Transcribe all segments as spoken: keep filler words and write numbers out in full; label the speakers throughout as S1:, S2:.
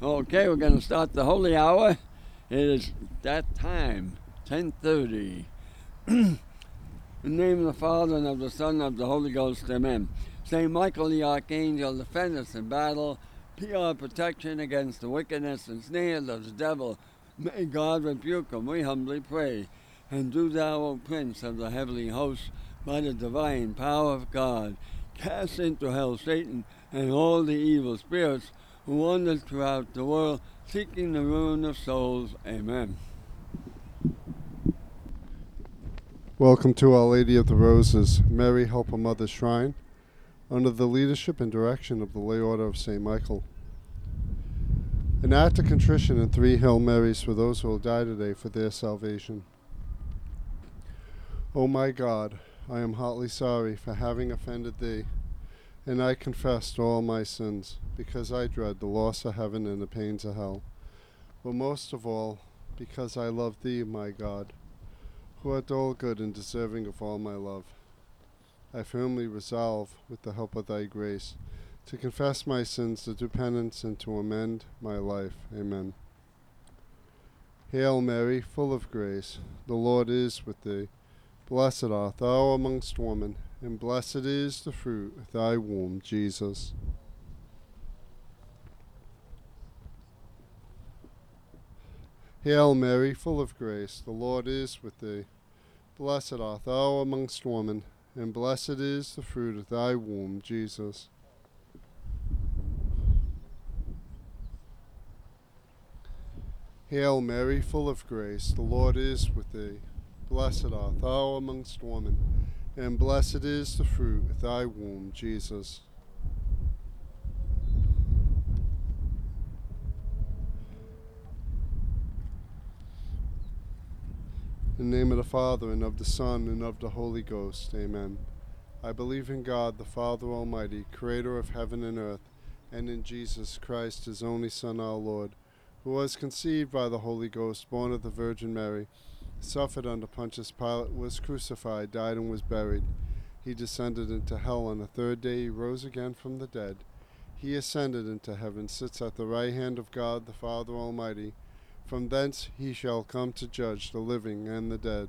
S1: Okay, we're going to start the Holy Hour. It is that time, ten thirty. In the name of the Father, and of the Son, and of the Holy Ghost, amen. Saint Michael the Archangel, defend us in battle. Be our protection against the wickedness and snares of the devil. May God rebuke him, we humbly pray. And do thou, O Prince of the heavenly hosts, by the divine power of God, cast into hell Satan and all the evil spirits who wander throughout the world, seeking the ruin of souls. Amen.
S2: Welcome to Our Lady of the Roses, Mary Helper Mother Shrine, under the leadership and direction of the Lay Order of Saint Michael. An act of contrition and three Hail Marys for those who will die today for their salvation. O my God, I am heartily sorry for having offended thee, and I confess all my sins, because I dread the loss of heaven and the pains of hell. But most of all, because I love thee, my God, who art all good and deserving of all my love. I firmly resolve, with the help of thy grace, to confess my sins, to do penance, and to amend my life. Amen. Hail Mary, full of grace, the Lord is with thee. Blessed art thou amongst women, and blessed is the fruit of thy womb, Jesus. Hail Mary, full of grace, the Lord is with thee. Blessed art thou amongst women, and blessed is the fruit of thy womb, Jesus. Hail Mary, full of grace, the Lord is with thee. Blessed art thou amongst women, and blessed is the fruit of thy womb, Jesus. In the name of the Father, and of the Son, and of the Holy Ghost, amen. I believe in God, the Father Almighty, creator of heaven and earth, and in Jesus Christ, his only Son, our Lord, who was conceived by the Holy Ghost, born of the Virgin Mary, suffered under Pontius Pilate, was crucified, died, and was buried. He descended into hell. On the third day he rose again from the dead. He ascended into heaven, sits at the right hand of God, the Father Almighty. From thence he shall come to judge the living and the dead.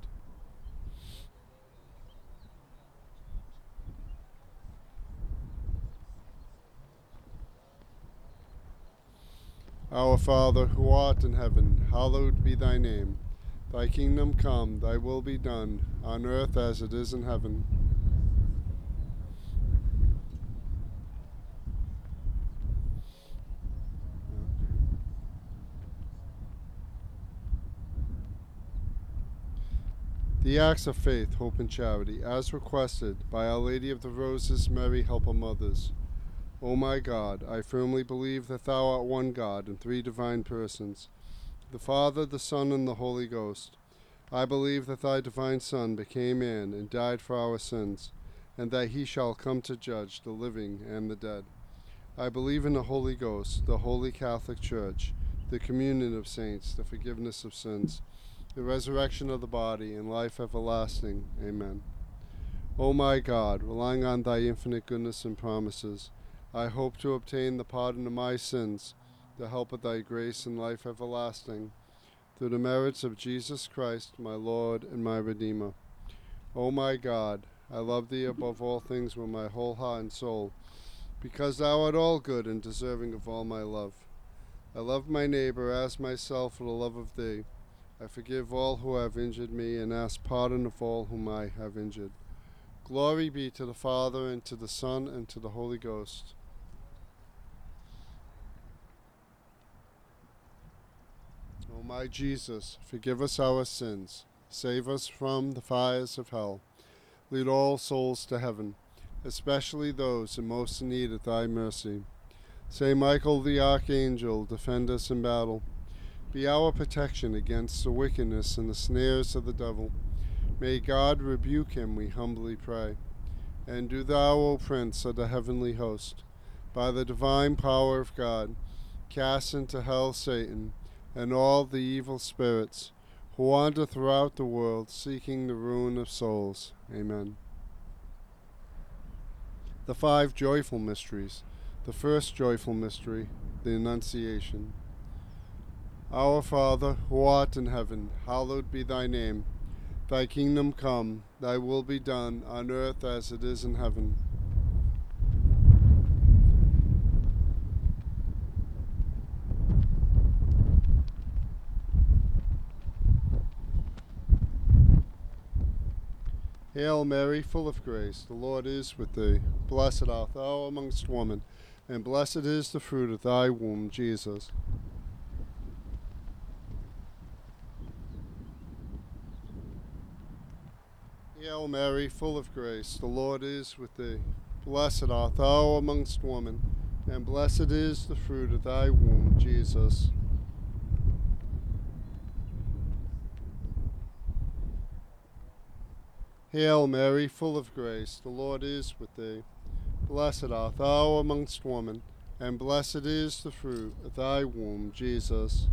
S2: Our Father, who art in heaven, hallowed be thy name. Thy kingdom come, thy will be done, on earth as it is in heaven. The acts of faith, hope, and charity, as requested by Our Lady of the Roses, Mary Helper Mothers. O my God, I firmly believe that thou art one God in three divine persons, the Father, the Son, and the Holy Ghost. I believe that thy divine Son became man and died for our sins, and that he shall come to judge the living and the dead. I believe in the Holy Ghost, the Holy Catholic Church, the communion of saints, the forgiveness of sins, the resurrection of the body, and life everlasting. Amen. O my God, relying on thy infinite goodness and promises, I hope to obtain the pardon of my sins, the help of thy grace and life everlasting, through the merits of Jesus Christ, my Lord and my Redeemer. O my God, I love thee above all things with my whole heart and soul, because thou art all good and deserving of all my love. I love my neighbor as myself for the love of thee. I forgive all who have injured me, and ask pardon of all whom I have injured. Glory be to the Father, and to the Son, and to the Holy Ghost. O my Jesus, forgive us our sins, save us from the fires of hell, lead all souls to heaven, especially those in most need of thy mercy. Saint Michael the Archangel, defend us in battle. Be our protection against the wickedness and the snares of the devil. May God rebuke him, we humbly pray. And do thou, O Prince of the heavenly host, by the divine power of God, cast into hell Satan and all the evil spirits who wander throughout the world, seeking the ruin of souls. Amen. The five joyful mysteries. The first joyful mystery, the Annunciation. Our Father, who art in heaven, hallowed be thy name. Thy kingdom come, thy will be done, on earth as it is in heaven. Hail Mary, full of grace, the Lord is with thee. Blessed art thou amongst women, and blessed is the fruit of thy womb, Jesus. Hail Mary, full of grace, the Lord is with thee. Blessed art thou amongst women, and blessed is the fruit of thy womb, Jesus. Hail Mary, full of grace, the Lord is with thee. Blessed art thou amongst women, and blessed is the fruit of thy womb, Jesus.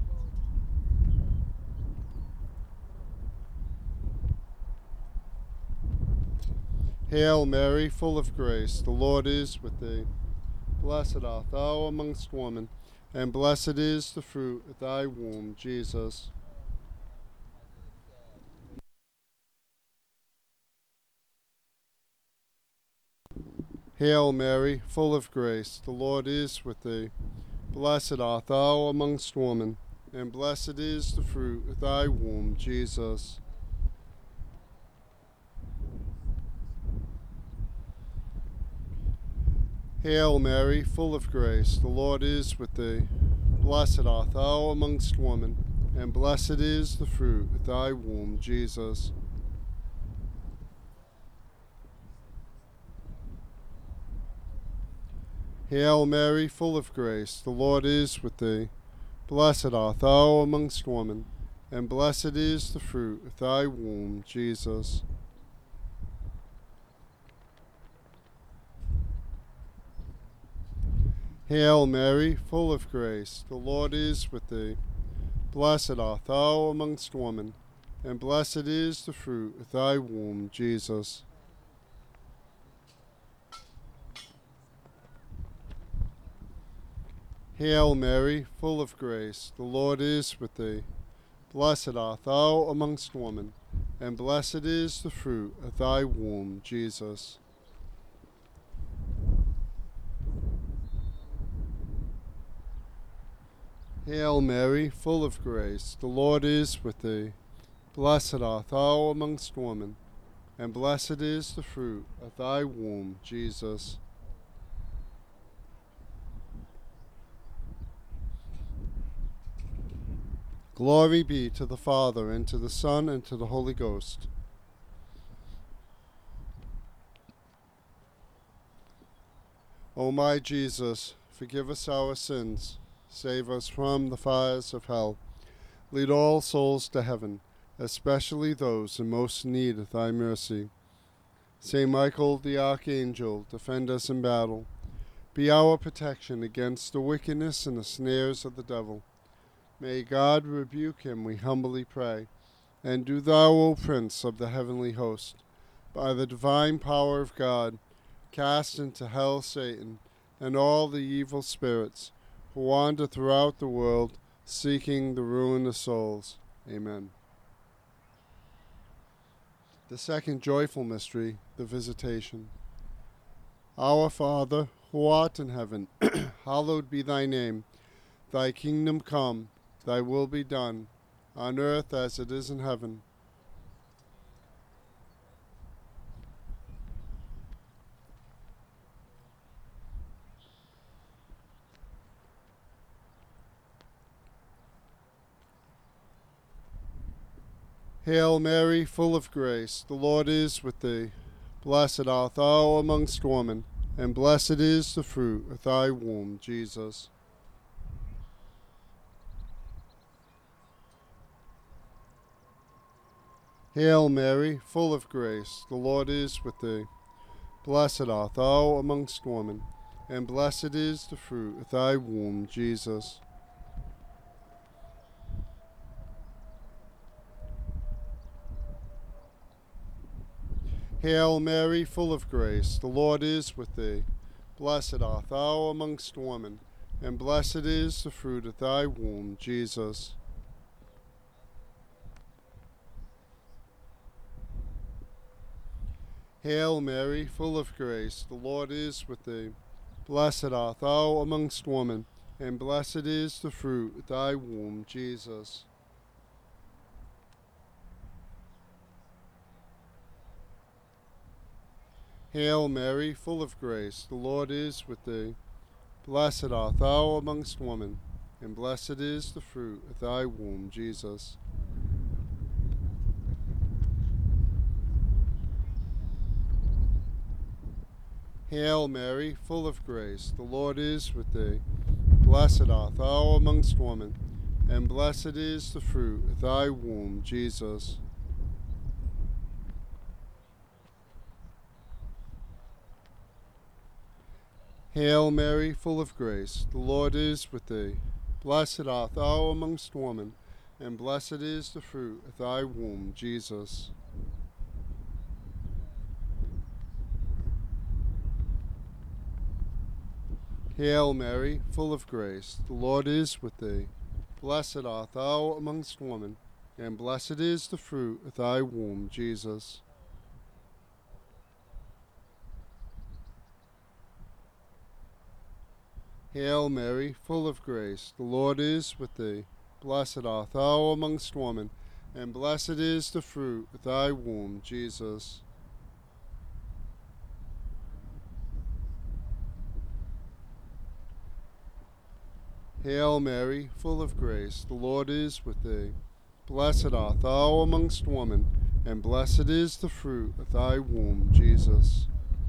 S2: Hail Mary, full of grace, the Lord is with thee. Blessed art thou amongst women, and blessed is the fruit of thy womb, Jesus. Hail Mary, full of grace, the Lord is with thee. Blessed art thou amongst women, and blessed is the fruit of thy womb, Jesus. Hail Mary, full of grace, the Lord is with thee. Blessed art thou amongst women, and blessed is the fruit of thy womb, Jesus. Hail Mary, full of grace, the Lord is with thee. Blessed art thou amongst women, and blessed is the fruit of thy womb, Jesus. Hail Mary, full of grace, the Lord is with thee. Blessed art thou amongst women, and blessed is the fruit of thy womb, Jesus. Hail Mary, full of grace, the Lord is with thee. Blessed art thou amongst women, and blessed is the fruit of thy womb, Jesus. Hail Mary, full of grace, the Lord is with thee. Blessed art thou amongst women, and blessed is the fruit of thy womb, Jesus. Glory be to the Father, and to the Son, and to the Holy Ghost. O my Jesus, forgive us our sins, save us from the fires of hell. Lead all souls to heaven, especially those in most need of thy mercy. Saint Michael the Archangel, defend us in battle. Be our protection against the wickedness and the snares of the devil. May God rebuke him, we humbly pray. And do thou, O Prince of the heavenly host, by the divine power of God, cast into hell Satan and all the evil spirits who wander throughout the world, seeking the ruin of souls. Amen. The second joyful mystery, the Visitation. Our Father, who art in heaven, hallowed be thy name. Thy kingdom come, thy will be done, on earth as it is in heaven. Hail Mary, full of grace, the Lord is with thee. Blessed art thou amongst women, and blessed is the fruit of thy womb, Jesus. Hail Mary, full of grace, the Lord is with thee. Blessed art thou amongst women, and blessed is the fruit of thy womb, Jesus. Hail Mary, full of grace, the Lord is with thee. Blessed art thou amongst women, and blessed is the fruit of thy womb, Jesus. Hail Mary, full of grace, the Lord is with thee. Blessed art thou amongst women, and blessed is the fruit of thy womb, Jesus. Hail Mary, full of grace, the Lord is with thee. Blessed art thou amongst women, and blessed is the fruit of thy womb, Jesus. Hail Mary, full of grace, the Lord is with thee. Blessed art thou amongst women, and blessed is the fruit of thy womb, Jesus. Hail Mary, full of grace, the Lord is with thee. Blessed art thou amongst women, and blessed is the fruit of thy womb, Jesus. Hail Mary, full of grace, the Lord is with thee. Blessed art thou amongst women, and blessed is the fruit of thy womb, Jesus. Hail Mary, full of grace, the Lord is with thee. Blessed art thou amongst women, and blessed is the fruit of thy womb, Jesus. Hail Mary, full of grace, the Lord is with thee. Blessed art thou amongst women, and blessed is the fruit of thy womb, Jesus.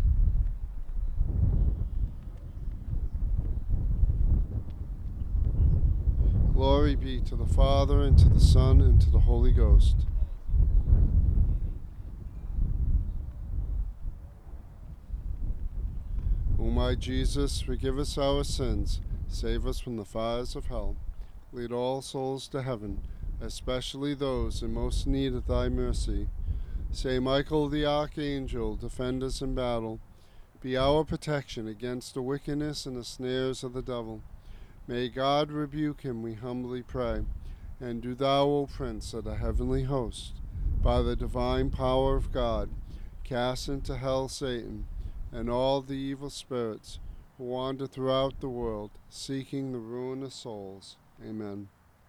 S2: Glory be to the Father, and to the Son, and to the Holy Ghost. O my Jesus, forgive us our sins, save us from the fires of hell. Lead all souls to heaven, especially those in most need of thy mercy. Saint Michael the Archangel, defend us in battle. Be our protection against the wickedness and the snares of the devil. May God rebuke him, we humbly pray. And do thou, O Prince of the heavenly host, by the divine power of God, cast into hell Satan and all the evil spirits who wander throughout the world, seeking the ruin of souls. Amen.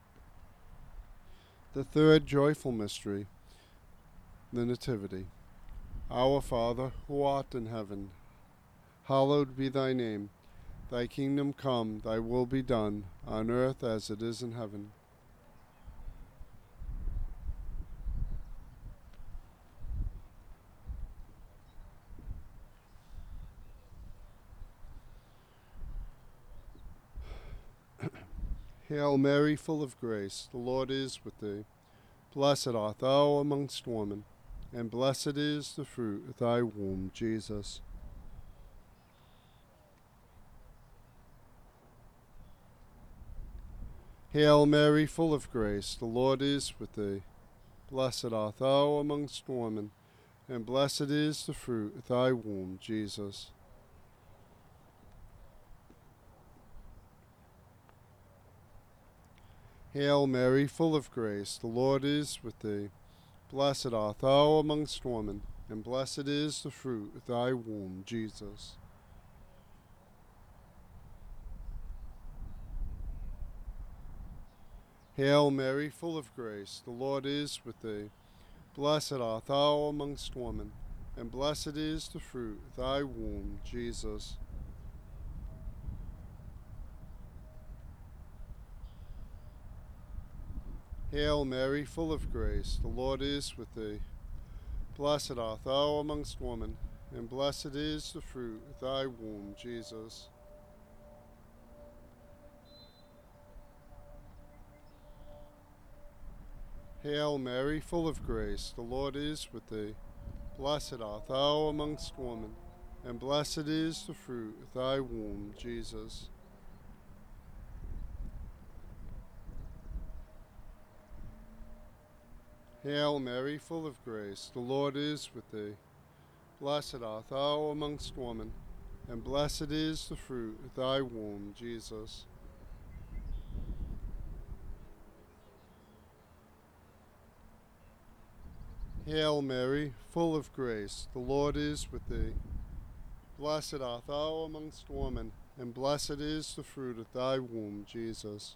S2: The third joyful mystery, the Nativity. Our Father, who art in heaven, hallowed be thy name. Thy kingdom come, thy will be done, on earth as it is in heaven. Hail Mary, full of grace, the Lord is with thee. Blessed art thou amongst women, and blessed is the fruit of thy womb, Jesus. Hail Mary, full of grace, the Lord is with thee. Blessed art thou amongst women, and blessed is the fruit of thy womb, Jesus. Hail Mary, full of grace, the Lord is with thee. Blessed art thou amongst women, and blessed is the fruit of thy womb, Jesus. Hail Mary, full of grace, the Lord is with thee. Blessed art thou amongst women, and blessed is the fruit of thy womb, Jesus. Hail Mary, full of grace, the Lord is with thee. Blessed art thou amongst women, and blessed is the fruit of thy womb, Jesus. Hail Mary, full of grace, the Lord is with thee. Blessed art thou amongst women, and blessed is the fruit of thy womb, Jesus. Hail Mary, full of grace, the Lord is with thee. Blessed art thou amongst women, and blessed is the fruit of thy womb, Jesus. Hail Mary, full of grace, the Lord is with thee. Blessed art thou amongst women, and blessed is the fruit of thy womb, Jesus.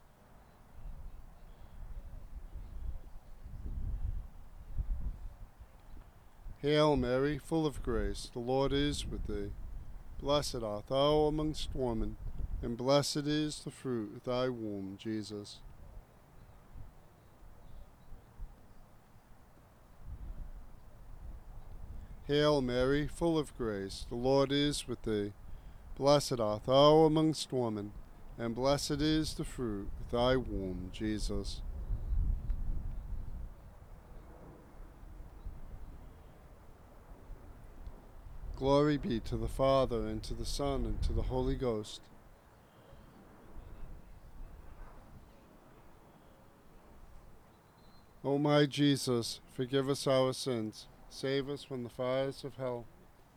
S2: Hail Mary, full of grace, the Lord is with thee. Blessed art thou amongst women, and blessed is the fruit of thy womb, Jesus. Hail Mary, full of grace, the Lord is with thee. Blessed art thou amongst women, and blessed is the fruit of thy womb, Jesus. Glory be to the Father, and to the Son, and to the Holy Ghost. O my Jesus, forgive us our sins, save us from the fires of hell.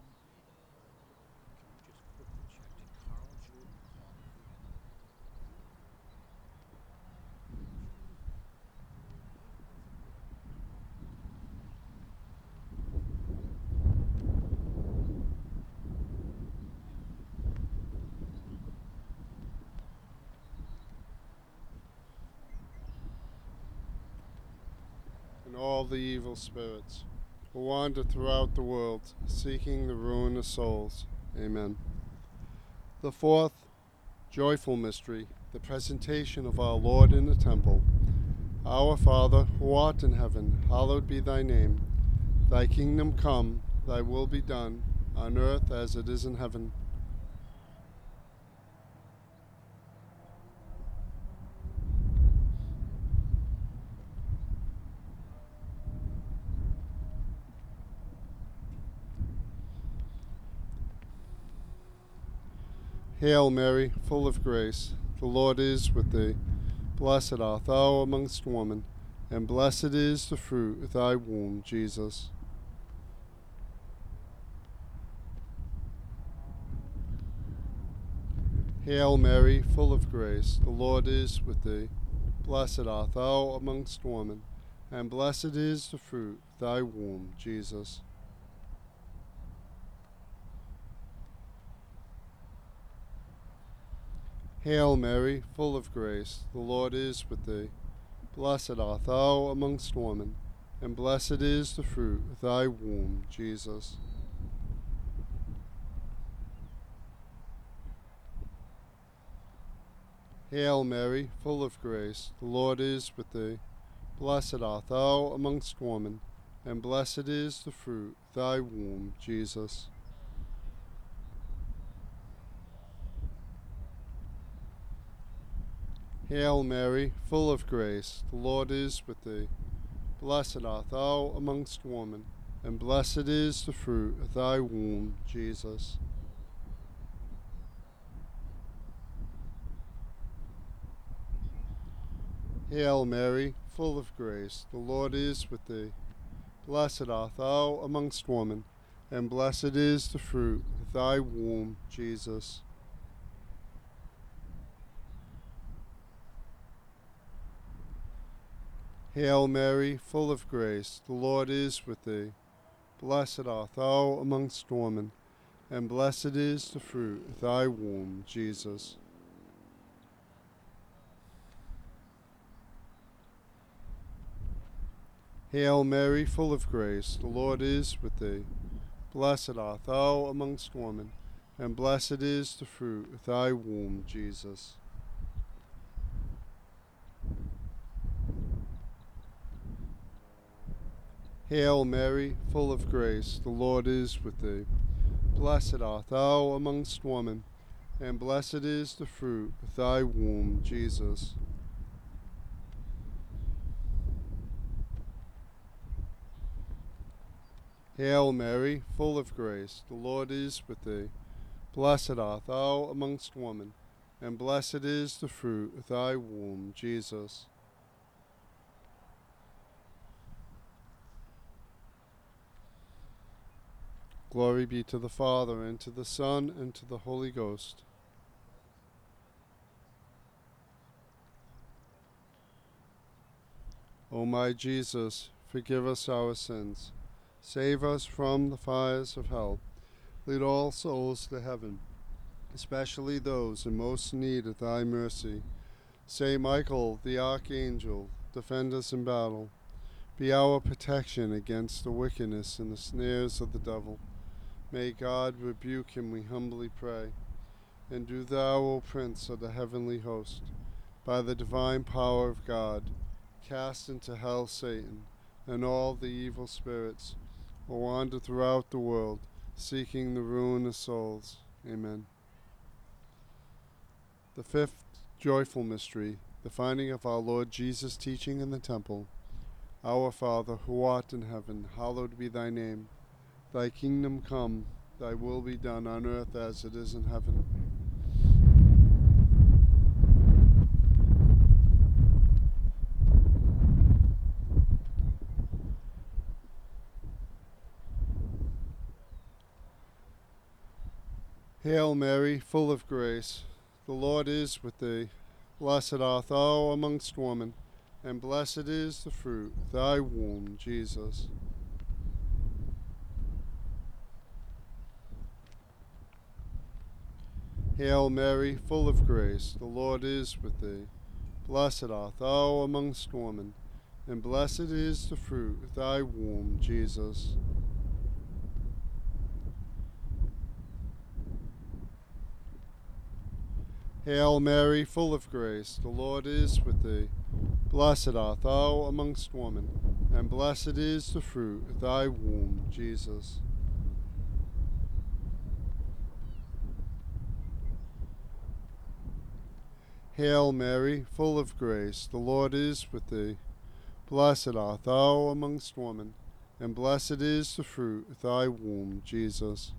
S2: And all the evil spirits who wander throughout the world, seeking the ruin of souls. Amen. The fourth joyful mystery, the presentation of our Lord in the temple. Our Father, who art in heaven, hallowed be thy name. Thy kingdom come, thy will be done, on earth as it is in heaven. Hail Mary, full of grace, the Lord is with thee. Blessed art thou amongst women, and blessed is the fruit of thy womb, Jesus. Hail Mary, full of grace, the Lord is with thee. Blessed art thou amongst women, and blessed is the fruit of thy womb, Jesus. Hail Mary, full of grace, the Lord is with thee. Blessed art thou amongst women, and blessed is the fruit of thy womb, Jesus. Hail Mary, full of grace, the Lord is with thee. Blessed art thou amongst women, and blessed is the fruit of thy womb, Jesus. Hail Mary, full of grace, the Lord is with thee. Blessed art thou amongst women, and blessed is the fruit of thy womb, Jesus. Hail Mary, full of grace, the Lord is with thee. Blessed art thou amongst women, and blessed is the fruit of thy womb, Jesus. Hail Mary, full of grace, the Lord is with thee. Blessed art thou amongst women, and blessed is the fruit of thy womb, Jesus. Hail Mary, full of grace, the Lord is with thee. Blessed art thou amongst women, and blessed is the fruit of thy womb, Jesus. Hail Mary, full of grace, the Lord is with thee. Blessed art thou amongst women, and blessed is the fruit of thy womb, Jesus. Hail Mary, full of grace, the Lord is with thee. Blessed art thou amongst women, and blessed is the fruit of thy womb, Jesus. Glory be to the Father, and to the Son, and to the Holy Ghost. O my Jesus, forgive us our sins, Save us from the fires of hell. Lead all souls to heaven, especially those in most need of thy mercy. Saint Michael, the archangel, defend us in battle. Be our protection against the wickedness and the snares of the devil. May God rebuke him, we humbly pray. And do thou, O Prince of the heavenly host, by the divine power of God, cast into hell Satan and all the evil spirits who wander throughout the world, seeking the ruin of souls. Amen. The fifth joyful mystery, the finding of our Lord Jesus teaching in the temple. Our Father, who art in heaven, hallowed be thy name. Thy kingdom come, thy will be done on earth as it is in heaven. Hail Mary, full of grace, the Lord is with thee. Blessed art thou amongst women, and blessed is the fruit of thy womb, Jesus. Hail Mary, full of grace, the Lord is with thee. Blessed art thou amongst women, and blessed is the fruit of thy womb, Jesus. Hail Mary, full of grace, the Lord is with thee. Blessed art thou amongst women, and blessed is the fruit of thy womb, Jesus. Hail Mary, full of grace, the Lord is with thee. Blessed art thou amongst women, and blessed is the fruit of thy womb, Jesus.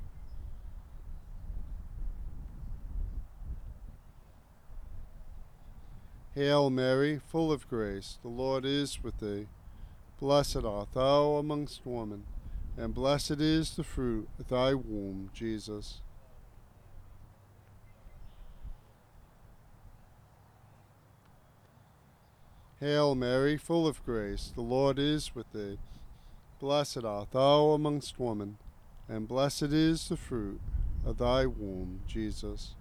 S2: Hail Mary, full of grace, the Lord is with thee. Blessed art thou amongst women, and blessed is the fruit of thy womb, Jesus. Hail Mary, full of grace, the Lord is with thee. Blessed art thou amongst women, and blessed is the fruit of thy womb, Jesus.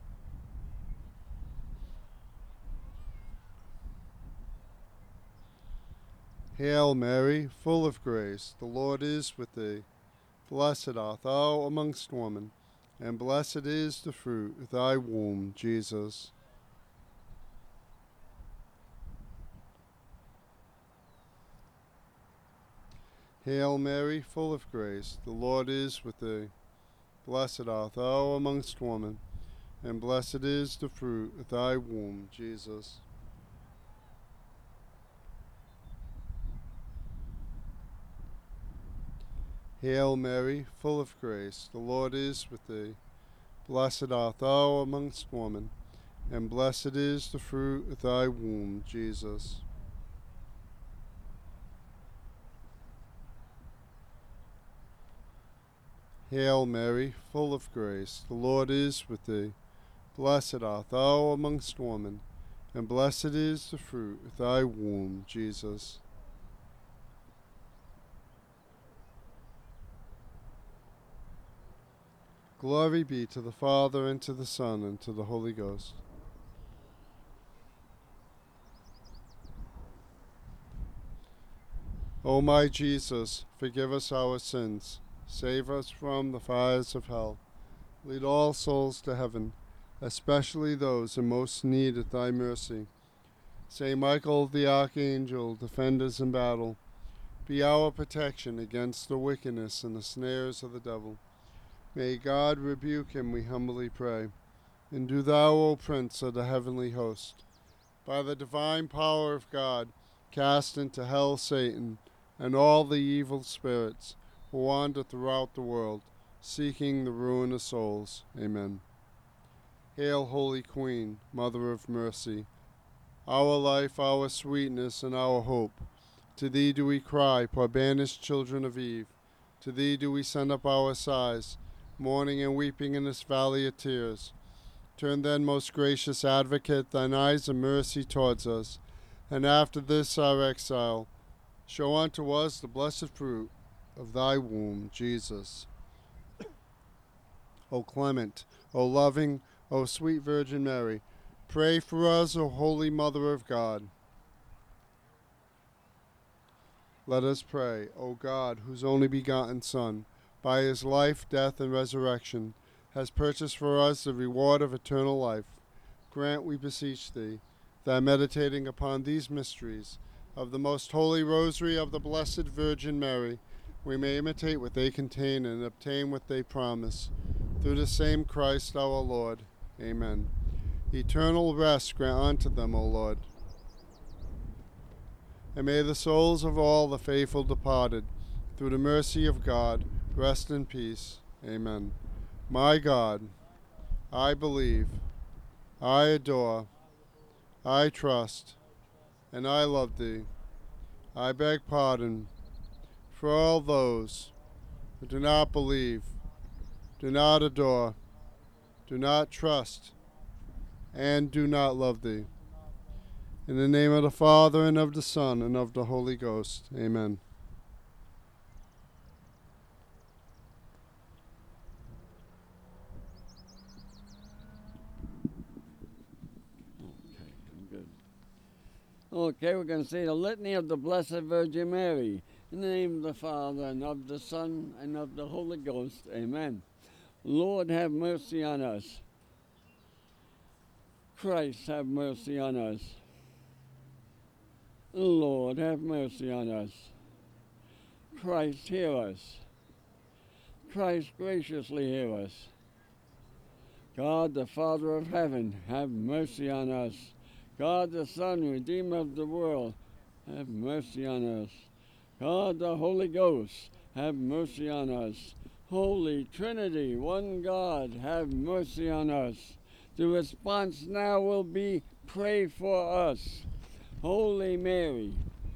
S2: Hail Mary, full of grace, the Lord is with thee. Blessed art thou amongst women, and blessed is the fruit of thy womb, Jesus. Hail Mary, full of grace, the Lord is with thee. Blessed art thou amongst women, and blessed is the fruit of thy womb, Jesus. Hail Mary, full of grace, the Lord is with thee. Blessed art thou amongst women, and blessed is the fruit of thy womb, Jesus. Hail Mary, full of grace, the Lord is with thee. Blessed art thou amongst women, and blessed is the fruit of thy womb, Jesus. Glory be to the Father, and to the Son, and to the Holy Ghost. O my Jesus, forgive us our sins, save us from the fires of hell, lead all souls to heaven, especially those in most need of thy mercy. Saint Michael the Archangel, defend us in battle. Be our protection against the wickedness and the snares of the devil. May God rebuke him, we humbly pray. And do thou, O Prince of the heavenly host, by the divine power of God, cast into hell Satan and all the evil spirits who wander throughout the world, seeking the ruin of souls. Amen. Hail, Holy Queen, Mother of Mercy, our life, our sweetness, and our hope. To thee do we cry, poor banished children of Eve. To thee do we send up our sighs, mourning and weeping in this valley of tears. Turn then, most gracious Advocate, thine eyes of mercy towards us, and after this our exile, show unto us the blessed fruit of thy womb, Jesus. O clement, O loving, O sweet Virgin Mary, pray for us, O Holy Mother of God. Let us pray. O God, whose only begotten Son, by his life, death, and resurrection, has purchased for us the reward of eternal life, grant, we beseech thee, that meditating upon these mysteries of the most holy rosary of the Blessed Virgin Mary, we may imitate what they contain and obtain what they promise. Through the same Christ our Lord. Amen. Eternal rest grant unto them, O Lord. And may the souls of all the faithful departed, through the mercy of God, rest in peace. Amen. My God, I believe, I adore, I trust, and I love thee. I beg pardon for all those who do not believe, do not adore, do not trust, and do not love thee. In the name of the Father, and of the Son, and of the Holy Ghost. Amen.
S1: Okay, I'm good. Okay, we're going to say the Litany of the Blessed Virgin Mary. In the name of the Father, and of the Son, and of the Holy Ghost. Amen. Lord, have mercy on us. Christ, have mercy on us. Lord, have mercy on us. Christ, hear us. Christ, graciously hear us. God, the Father of heaven, have mercy on us. God, the Son, Redeemer of the world, have mercy on us. God, the Holy Ghost, have mercy on us. Holy Trinity, one God, have mercy on us. The response now will be, pray for us. Holy Mary,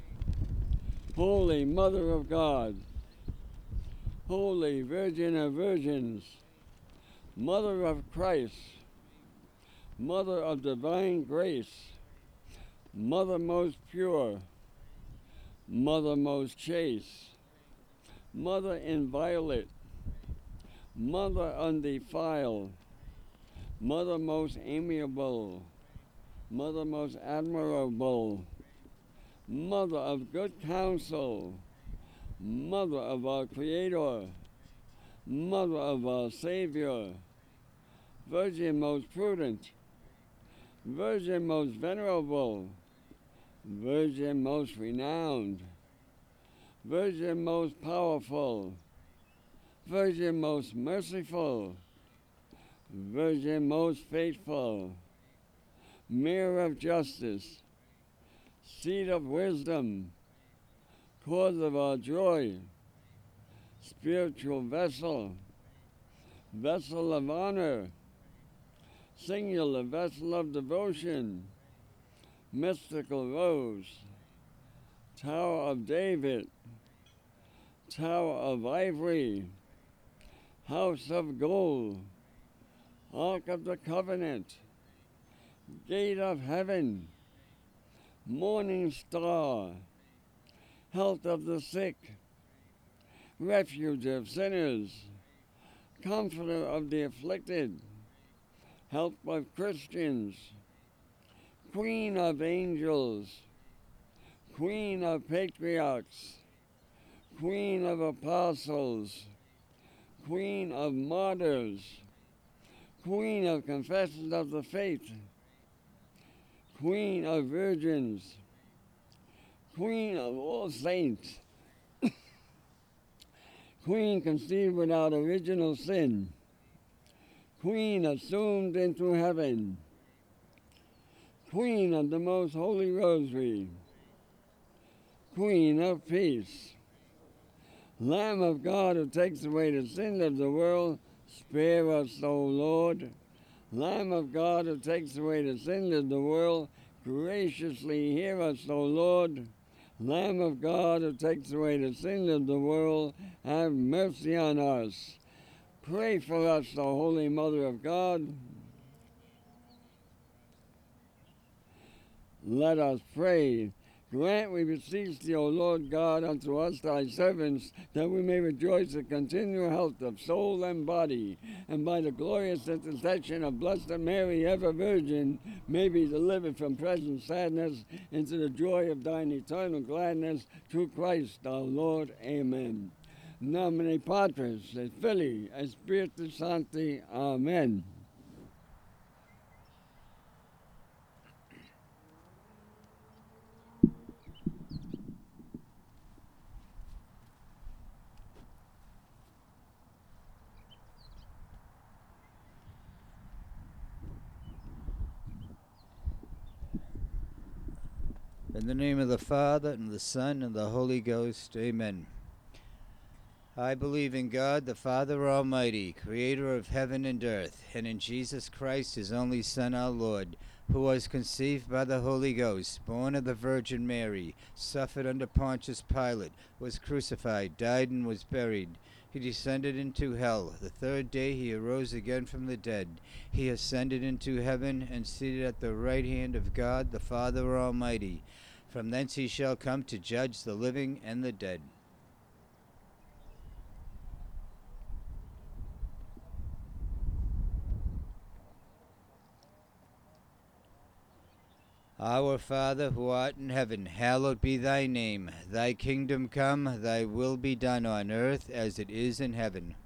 S1: Holy Mother of God, Holy Virgin of Virgins, Mother of Christ, Mother of divine grace, Mother most pure, Mother most chaste, Mother inviolate, Mother undefiled, Mother most amiable, Mother most admirable, Mother of good counsel, Mother of our Creator, Mother of our Savior, Virgin most prudent, Virgin most venerable, Virgin most renowned, Virgin most powerful, Virgin most merciful, Virgin most faithful, Mirror of justice, Seat of wisdom, Cause of our joy, Spiritual vessel, Vessel of honor, Singular vessel of devotion, Mystical rose, Tower of David, Tower of ivory, House of gold, Ark of the Covenant, Gate of heaven, Morning star, Health of the sick, Refuge of sinners, Comforter of the afflicted, Help of Christians, Queen of angels, Queen of patriarchs, Queen of apostles, Queen of martyrs, Queen of confessors of the faith, Queen of virgins, Queen of all saints, Queen conceived without original sin, Queen assumed into heaven, Queen of the most holy rosary, Queen of peace, Lamb of God who takes away the sin of the world, spare us, O Lord. Lamb of God who takes away the sin of the world, graciously hear us, O Lord. Lamb of God who takes away the sin of the world, have mercy on us. Pray for us, the Holy Mother of God. Let us pray. Grant, we beseech thee, O Lord God, unto us thy servants, that we may rejoice in continual health of soul and body, and by the glorious intercession of Blessed Mary, ever Virgin, may be delivered from present sadness into the joy of thine eternal gladness, through Christ our Lord. Amen. Nomine Patris, et Filii, et Spiritus Sancti. Amen.
S3: In the name of the Father, and the Son, and the Holy Ghost. Amen. I believe in God, the Father Almighty, creator of heaven and earth, and in Jesus Christ, his only Son, our Lord, who was conceived by the Holy Ghost, born of the Virgin Mary, suffered under Pontius Pilate, was crucified, died, and was buried. He descended into hell. The third day he arose again from the dead. He ascended into heaven, and seated at the right hand of God, the Father Almighty. From thence he shall come to judge the living and the dead. Our Father, who art in heaven, hallowed be thy name. Thy kingdom come, thy will be done on earth as it is in heaven.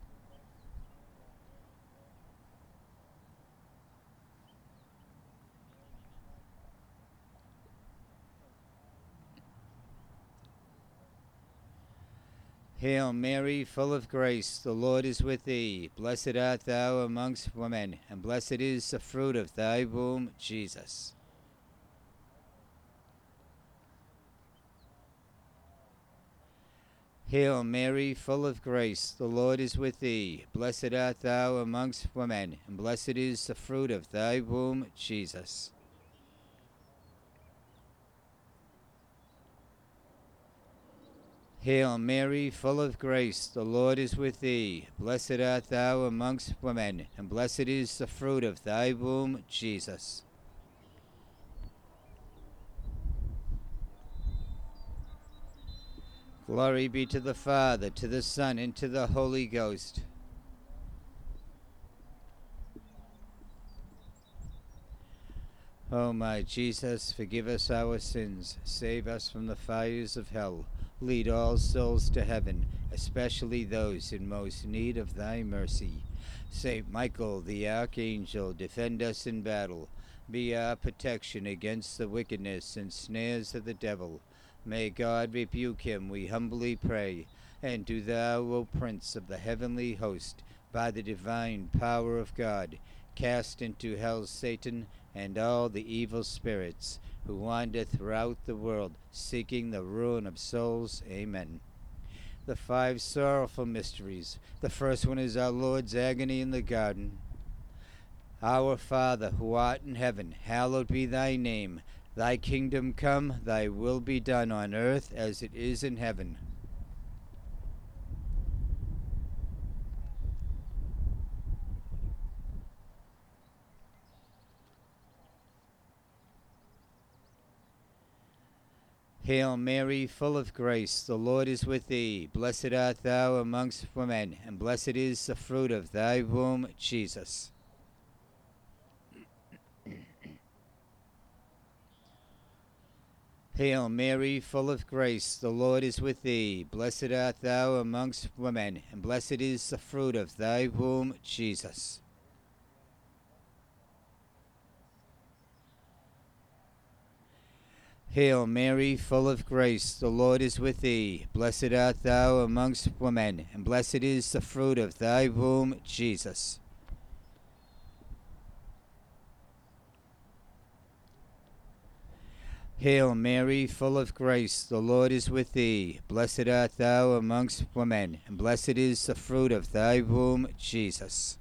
S3: Hail Mary, full of grace, the Lord is with thee. Blessed art thou amongst women, and blessed is the fruit of thy womb, Jesus. Hail Mary, full of grace, the Lord is with thee. Blessed art thou amongst women, and blessed is the fruit of thy womb, Jesus. Hail Mary, full of grace, the Lord is with thee. Blessed art thou amongst women, and blessed is the fruit of thy womb, Jesus. Glory be to the Father, to the Son, and to the Holy Ghost. O my Jesus, forgive us our sins, save us from the fires of hell. Lead all souls to heaven, especially those in most need of thy mercy. Saint Michael, the archangel, defend us in battle. Be our protection against the wickedness and snares of the devil. May God rebuke him, we humbly pray. And do thou, O Prince of the heavenly host, by the divine power of God, cast into hell Satan and all the evil spirits who wander throughout the world, seeking the ruin of souls. Amen. The five sorrowful mysteries. The first one is our Lord's agony in the garden. Our Father, who art in heaven, hallowed be thy name. Thy kingdom come, thy will be done on earth as it is in heaven. Hail Mary, full of grace, the Lord is with thee. Blessed art thou amongst women, and blessed is the fruit of thy womb, Jesus. Hail Mary, full of grace, the Lord is with thee. Blessed art thou amongst women, and blessed is the fruit of thy womb, Jesus. Hail Mary, full of grace, the Lord is with thee. Blessed art thou amongst women, and blessed is the fruit of thy womb, Jesus. Hail Mary, full of grace, the Lord is with thee. Blessed art thou amongst women, and blessed is the fruit of thy womb, Jesus.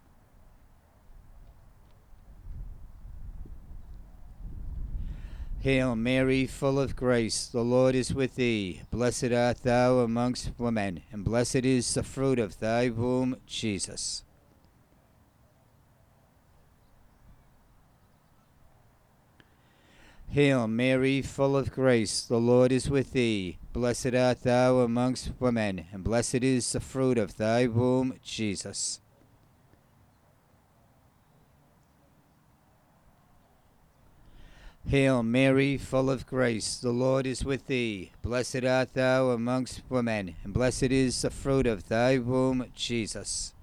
S3: Hail Mary, full of grace, the Lord is with thee. Blessed art thou amongst women, and blessed is the fruit of thy womb, Jesus. Hail Mary, full of grace, the Lord is with thee. Blessed art thou amongst women, and blessed is the fruit of thy womb, Jesus. Hail Mary, full of grace, the Lord is with thee. Blessed art thou amongst women, and blessed is the fruit of thy womb, Jesus.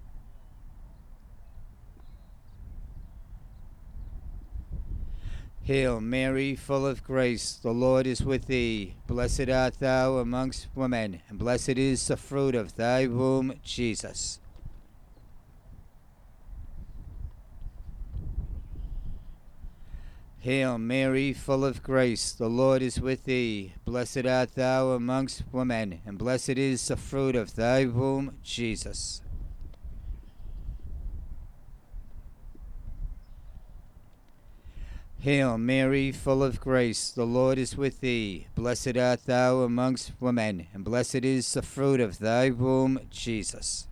S3: Hail Mary, full of grace, the Lord is with thee. Blessed art thou amongst women, and blessed is the fruit of thy womb, Jesus. Hail Mary, full of grace, the Lord is with thee. Blessed art thou amongst women, and blessed is the fruit of thy womb, Jesus. Hail Mary, full of grace, the Lord is with thee. Blessed art thou amongst women, and blessed is the fruit of thy womb, Jesus.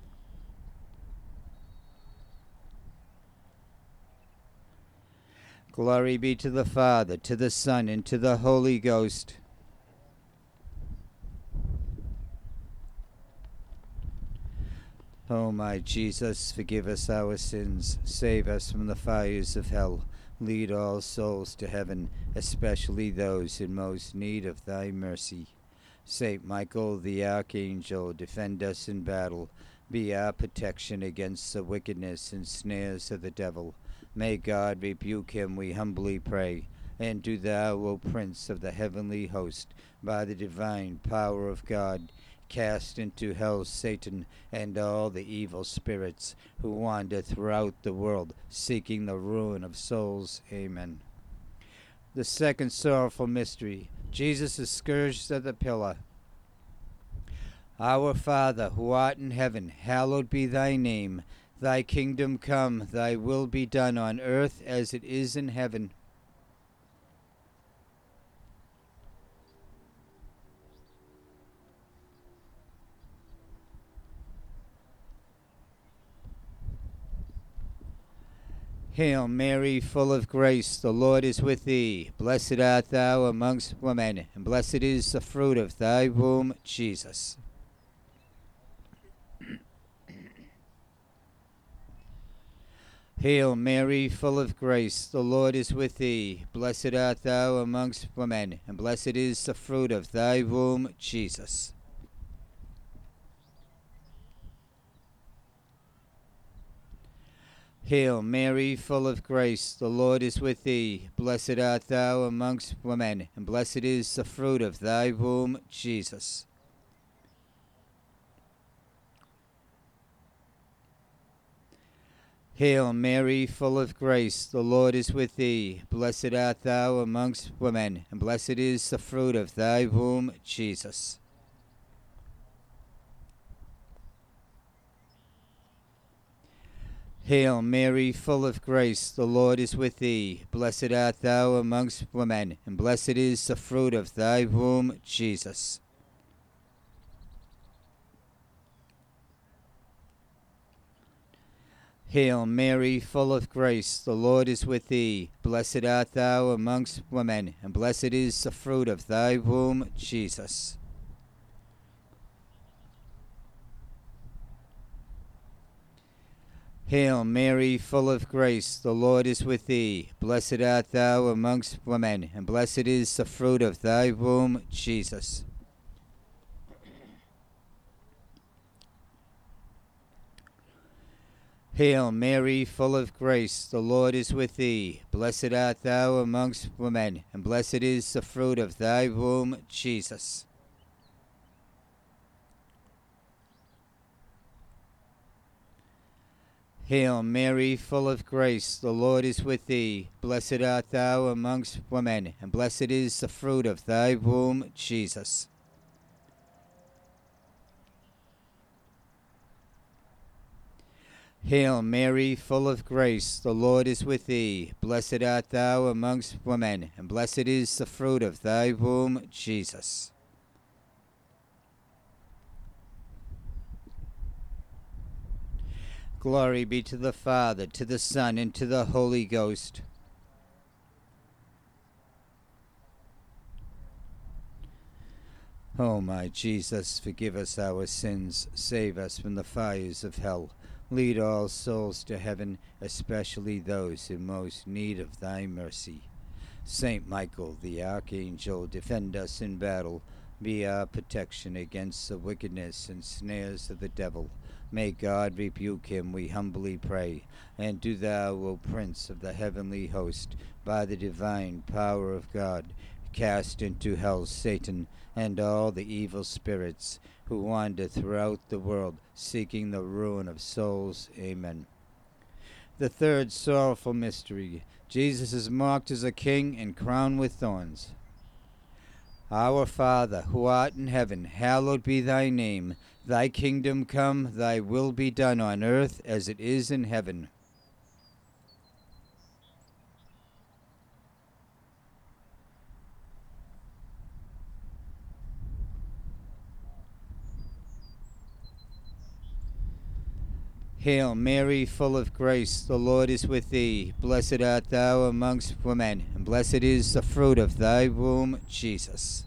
S3: Glory be to the Father, to the Son, and to the Holy Ghost. O my Jesus, forgive us our sins, save us from the fires of hell. Lead all souls to heaven, especially those in most need of thy mercy. Saint Michael the Archangel, defend us in battle. Be our protection against the wickedness and snares of the devil. May God rebuke him, we humbly pray. And do thou, O Prince of the heavenly host, by the divine power of God, cast into hell Satan and all the evil spirits who wander throughout the world, seeking the ruin of souls. Amen. The second sorrowful mystery, Jesus is scourged at the pillar. Our Father, who art in heaven, hallowed be thy name. Thy kingdom come, thy will be done on earth as it is in heaven. Hail Mary, full of grace, the Lord is with thee. Blessed art thou amongst women, and blessed is the fruit of thy womb, Jesus. Hail Mary, full of grace, the Lord is with thee. Blessed art thou amongst women, and blessed is the fruit of thy womb, Jesus. Hail Mary, full of grace, the Lord is with thee. Blessed art thou amongst women, and blessed is the fruit of thy womb, Jesus. Hail Mary, full of grace, the Lord is with thee. Blessed art thou amongst women, and blessed is the fruit of thy womb, Jesus. Hail Mary, full of grace, the Lord is with thee. Blessed art thou amongst women, and blessed is the fruit of thy womb, Jesus. Hail Mary, full of grace, the Lord is with thee. Blessed art thou amongst women, and blessed is the fruit of thy womb, Jesus. Hail Mary, full of grace, the Lord is with thee. Blessed art thou amongst women, and blessed is the fruit of thy womb, Jesus. Hail Mary, full of grace, the Lord is with thee. Blessed art thou amongst women, and blessed is the fruit of thy womb, Jesus. Hail Mary, full of grace, the Lord is with thee. Blessed art thou amongst women, and blessed is the fruit of thy womb, Jesus. Hail Mary, full of grace, the Lord is with thee. Blessed art thou amongst women, and blessed is the fruit of thy womb, Jesus. Glory be to the Father, to the Son, and to the Holy Ghost. O my Jesus, forgive us our sins, save us from the fires of hell. Lead all souls to heaven, especially those in most need of thy mercy. Saint Michael, the archangel, defend us in battle. Be our protection against the wickedness and snares of the devil. May God rebuke him, we humbly pray. And do thou, O Prince of the heavenly host, by the divine power of God, cast into hell Satan and all the evil spirits who wander throughout the world, seeking the ruin of souls. Amen. The third sorrowful mystery. Jesus is marked as a king and crowned with thorns. Our Father, who art in heaven, hallowed be thy name. Thy kingdom come, thy will be done on earth as it is in heaven. Hail Mary, full of grace, the Lord is with thee. Blessed art thou amongst women, and blessed is the fruit of thy womb, Jesus.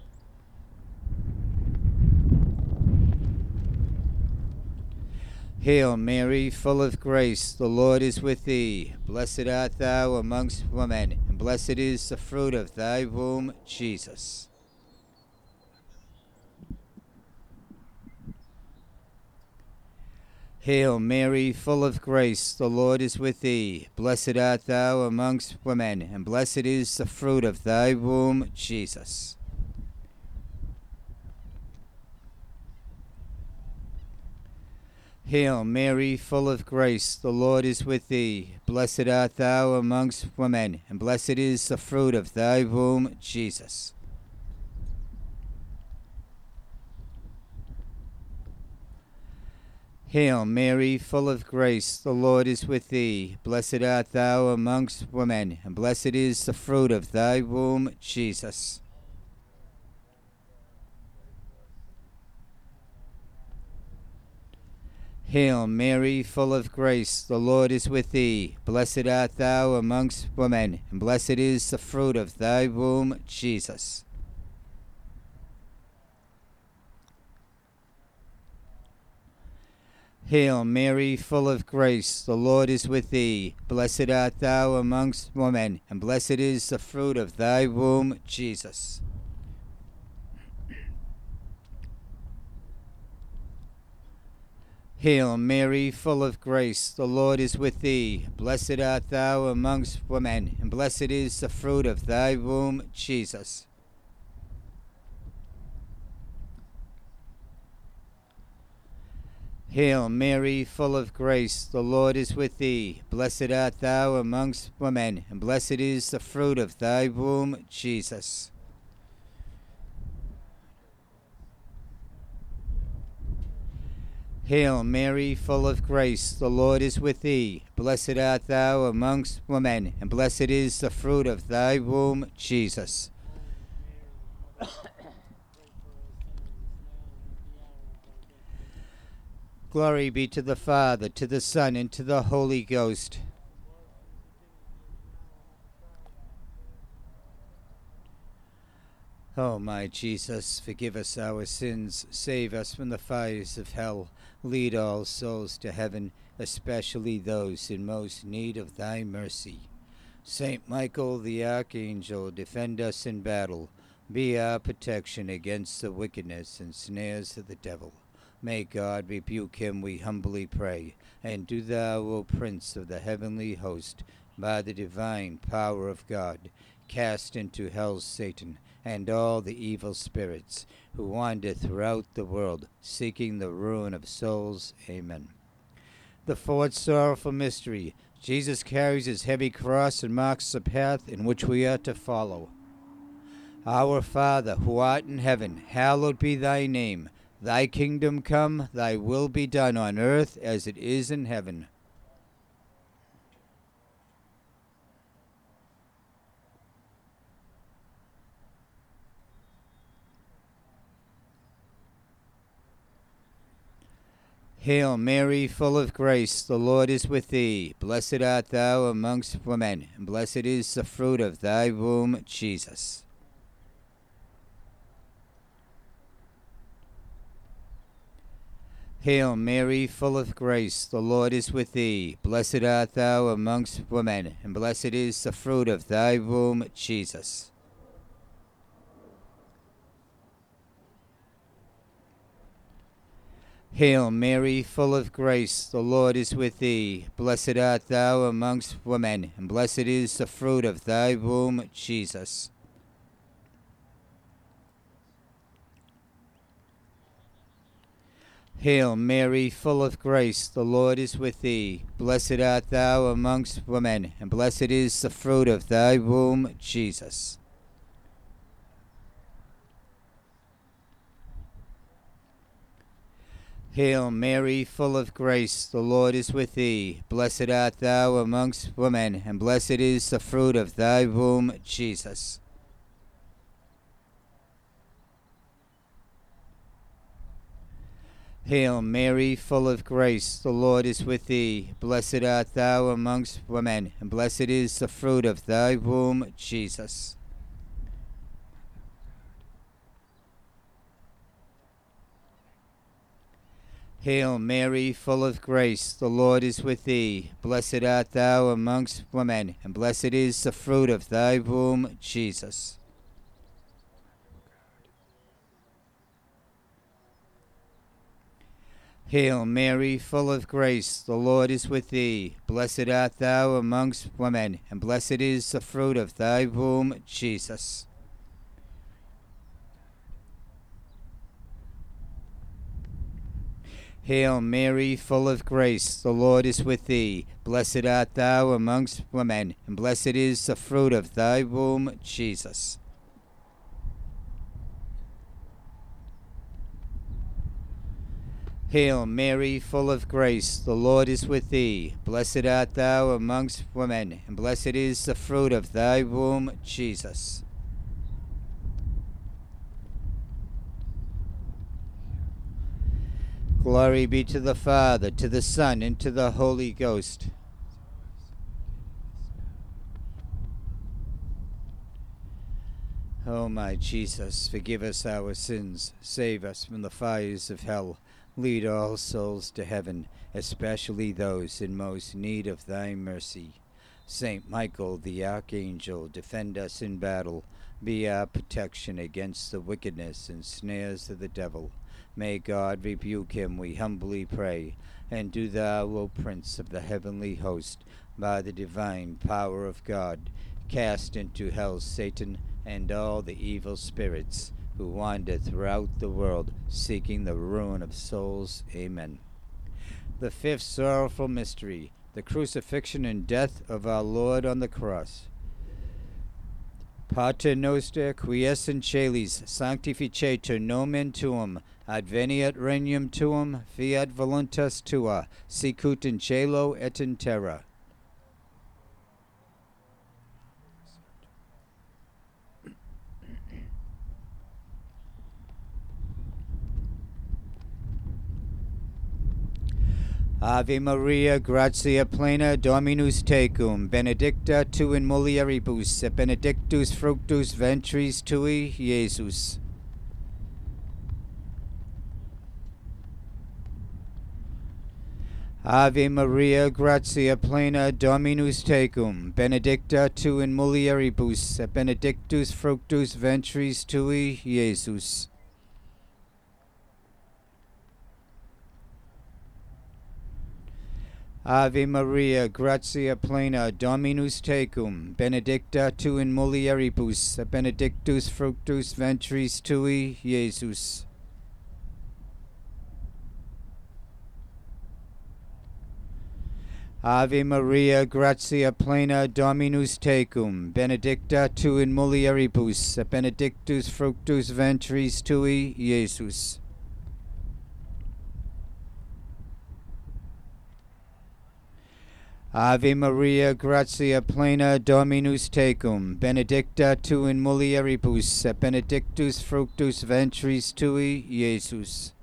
S3: Hail Mary, full of grace, the Lord is with thee. Blessed art thou amongst women, and blessed is the fruit of thy womb, Jesus. Hail Mary, full of grace, the Lord is with thee. Blessed art thou amongst women, and blessed is the fruit of thy womb, Jesus. Hail Mary, full of grace, the Lord is with thee. Blessed art thou amongst women, and blessed is the fruit of thy womb, Jesus. Hail Mary, full of grace, the Lord is with thee. Blessed art thou amongst women, and blessed is the fruit of thy womb, Jesus. Hail Mary, full of grace, the Lord is with thee. Blessed art thou amongst women, and blessed is the fruit of thy womb, Jesus. Hail Mary, full of grace, the Lord is with thee. Blessed art thou amongst women, and blessed is the fruit of thy womb, Jesus. Hail Mary, full of grace, the Lord is with thee. Blessed art thou amongst women, and blessed is the fruit of thy womb, Jesus. Hail Mary, full of grace, the Lord is with thee. Blessed art thou amongst women, and blessed is the fruit of thy womb, Jesus. Hail Mary, full of grace, the Lord is with thee. Blessed art thou amongst women, and blessed is the fruit of thy womb, Jesus. Glory be to the Father, to the Son, and to the Holy Ghost. O my Jesus, forgive us our sins, save us from the fires of hell, lead all souls to heaven, especially those in most need of thy mercy. Saint Michael the Archangel, defend us in battle, be our protection against the wickedness and snares of the devil. May God rebuke him, we humbly pray. And do thou, O Prince of the heavenly host, by the divine power of God, cast into hell Satan and all the evil spirits who wander throughout the world, seeking the ruin of souls. Amen. The fourth sorrowful mystery. Jesus carries his heavy cross and marks the path in which we are to follow. Our Father, who art in heaven, hallowed be thy name. Thy kingdom come, thy will be done on earth as it is in heaven. Hail Mary, full of grace, the Lord is with thee. Blessed art thou amongst women, and blessed is the fruit of thy womb, Jesus. Hail Mary, full of grace, the Lord is with thee. Blessed art thou amongst women, and blessed is the fruit of thy womb, Jesus. Hail Mary, full of grace, the Lord is with thee. Blessed art thou amongst women, and blessed is the fruit of thy womb, Jesus. Hail Mary, full of grace, the Lord is with thee. Blessed art thou amongst women, and blessed is the fruit of thy womb, Jesus. Hail Mary, full of grace, the Lord is with thee. Blessed art thou amongst women, and blessed is the fruit of thy womb, Jesus. Hail Mary, full of grace, the Lord is with thee. Blessed art thou amongst women, and blessed is the fruit of thy womb, Jesus. Hail Mary, full of grace, the Lord is with thee. Blessed art thou amongst women, and blessed is the fruit of thy womb, Jesus. Hail Mary, full of grace, the Lord is with thee. Blessed art thou amongst women, and blessed is the fruit of thy womb, Jesus. Hail Mary, full of grace, the Lord is with thee. Blessed art thou amongst women, and blessed is the fruit of thy womb, Jesus. Hail Mary, full of grace, the Lord is with thee. Blessed art thou amongst women, and blessed is the fruit of thy womb, Jesus. Glory be to the Father, to the Son, and to the Holy Ghost. O my Jesus, forgive us our sins, save us from the fires of hell. Lead all souls to heaven, especially those in most need of thy mercy. Saint Michael the Archangel, defend us in battle. Be our protection against the wickedness and snares of the devil. May God rebuke him, we humbly pray. And do thou, O Prince of the heavenly host, by the divine power of God, cast into hell Satan and all the evil spirits who wander throughout the world, seeking the ruin of souls. Amen. The fifth sorrowful mystery, the crucifixion and death of our Lord on the cross. Pater noster, qui es in celis, sanctificetur nomen tuum, adveniat regnum tuum, fiat voluntas tua, sicut in cielo et in terra. Ave Maria, gratia plena, Dominus tecum, benedicta tu in mulieribus, et benedictus fructus ventris tui, Iesus. Ave Maria, gratia plena, Dominus tecum, benedicta tu in mulieribus, et benedictus fructus ventris tui, Iesus. Ave Maria, gratia plena, Dominus tecum, benedicta tu in mulieribus, et benedictus fructus ventris tui, Iesus. Ave Maria, gratia plena, Dominus tecum, benedicta tu in mulieribus, et benedictus fructus ventris tui, Iesus. Ave Maria, gratia plena, Dominus tecum, benedicta tu in mulieribus, et benedictus fructus ventris tui, Iesus.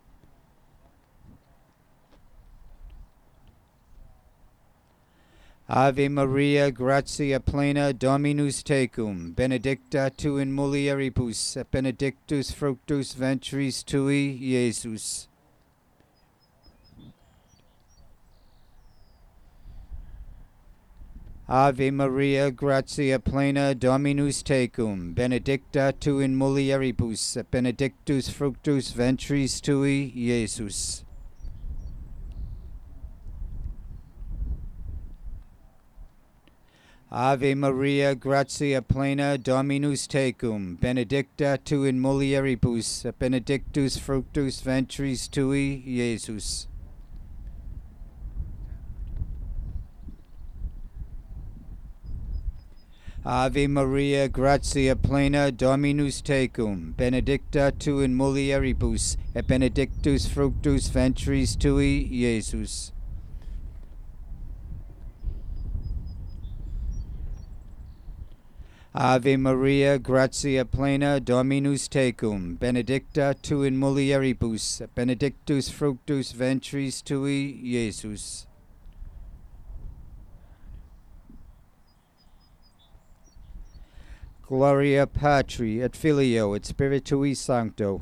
S3: Ave Maria, gratia plena, Dominus tecum, benedicta tu in mulieribus, et benedictus fructus ventris tui, Iesus. Ave Maria, gratia plena, Dominus tecum, benedicta tu in mulieribus, et benedictus fructus ventris tui, Iesus. Ave Maria, gratia plena, Dominus tecum, benedicta tu in mulieribus, et benedictus fructus ventris tui, Iesus. Ave Maria, gratia plena, Dominus tecum, benedicta tu in mulieribus, et benedictus fructus ventris tui, Iesus. Ave Maria, gratia plena, Dominus tecum, benedicta tu in mulieribus, et benedictus fructus ventris tui, Iesus. Gloria Patri et Filio et Spiritui Sancto.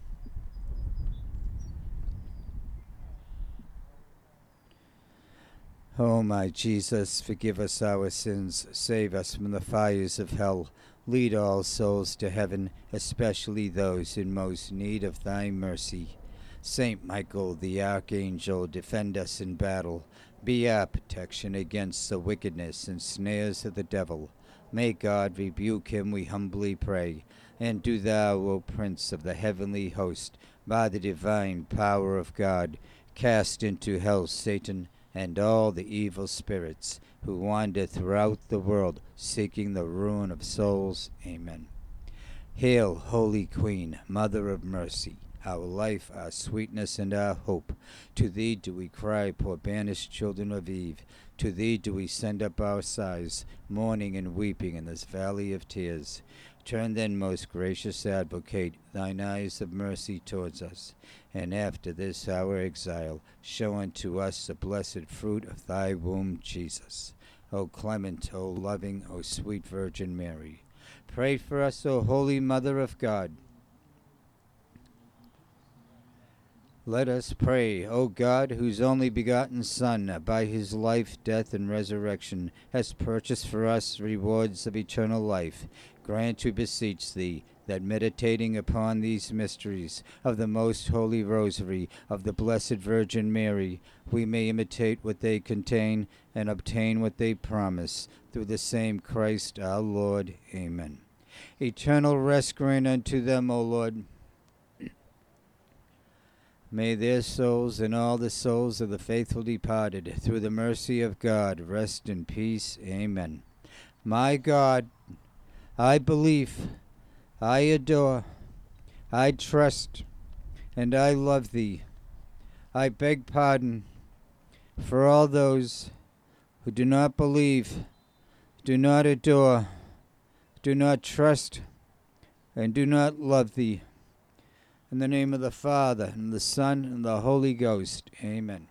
S3: O my Jesus, forgive us our sins, save us from the fires of hell, lead all souls to heaven, especially those in most need of thy mercy. Saint Michael the Archangel, defend us in battle, be our protection against the wickedness and snares of the devil. May God rebuke him, we humbly pray. And do thou, O Prince of the heavenly host, by the divine power of God, cast into hell Satan and all the evil spirits who wander throughout the world, seeking the ruin of souls. Amen. Hail, Holy Queen, Mother of Mercy, our life, our sweetness, and our hope. To thee do we cry, poor banished children of Eve. To thee do we send up our sighs, mourning and weeping in this valley of tears. Turn then, most gracious Advocate, thine eyes of mercy towards us, and after this our exile, show unto us the blessed fruit of thy womb, Jesus. O clement, O loving, O sweet Virgin Mary, pray for us, O Holy Mother of God. Let us pray. O God, whose only begotten Son, by his life, death, and resurrection, has purchased for us rewards of eternal life, grant, we beseech thee, that meditating upon these mysteries of the most holy rosary of the Blessed Virgin Mary, we may imitate what they contain and obtain what they promise, through the same Christ our Lord. Amen. Eternal rest grant unto them, O Lord. May their souls and all the souls of the faithful departed, through the mercy of God, rest in peace. Amen. My God, I believe, I adore, I trust, and I love thee. I beg pardon for all those who do not believe, do not adore, do not trust, and do not love thee. In the name of the Father, and the Son, and the Holy Ghost. Amen.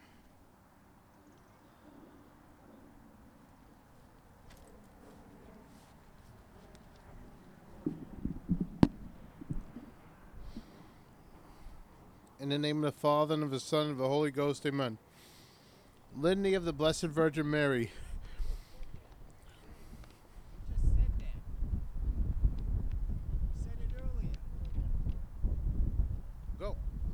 S2: In the name of the Father, and of the Son, and of the Holy Ghost. Amen. Litany of the Blessed Virgin Mary. Go.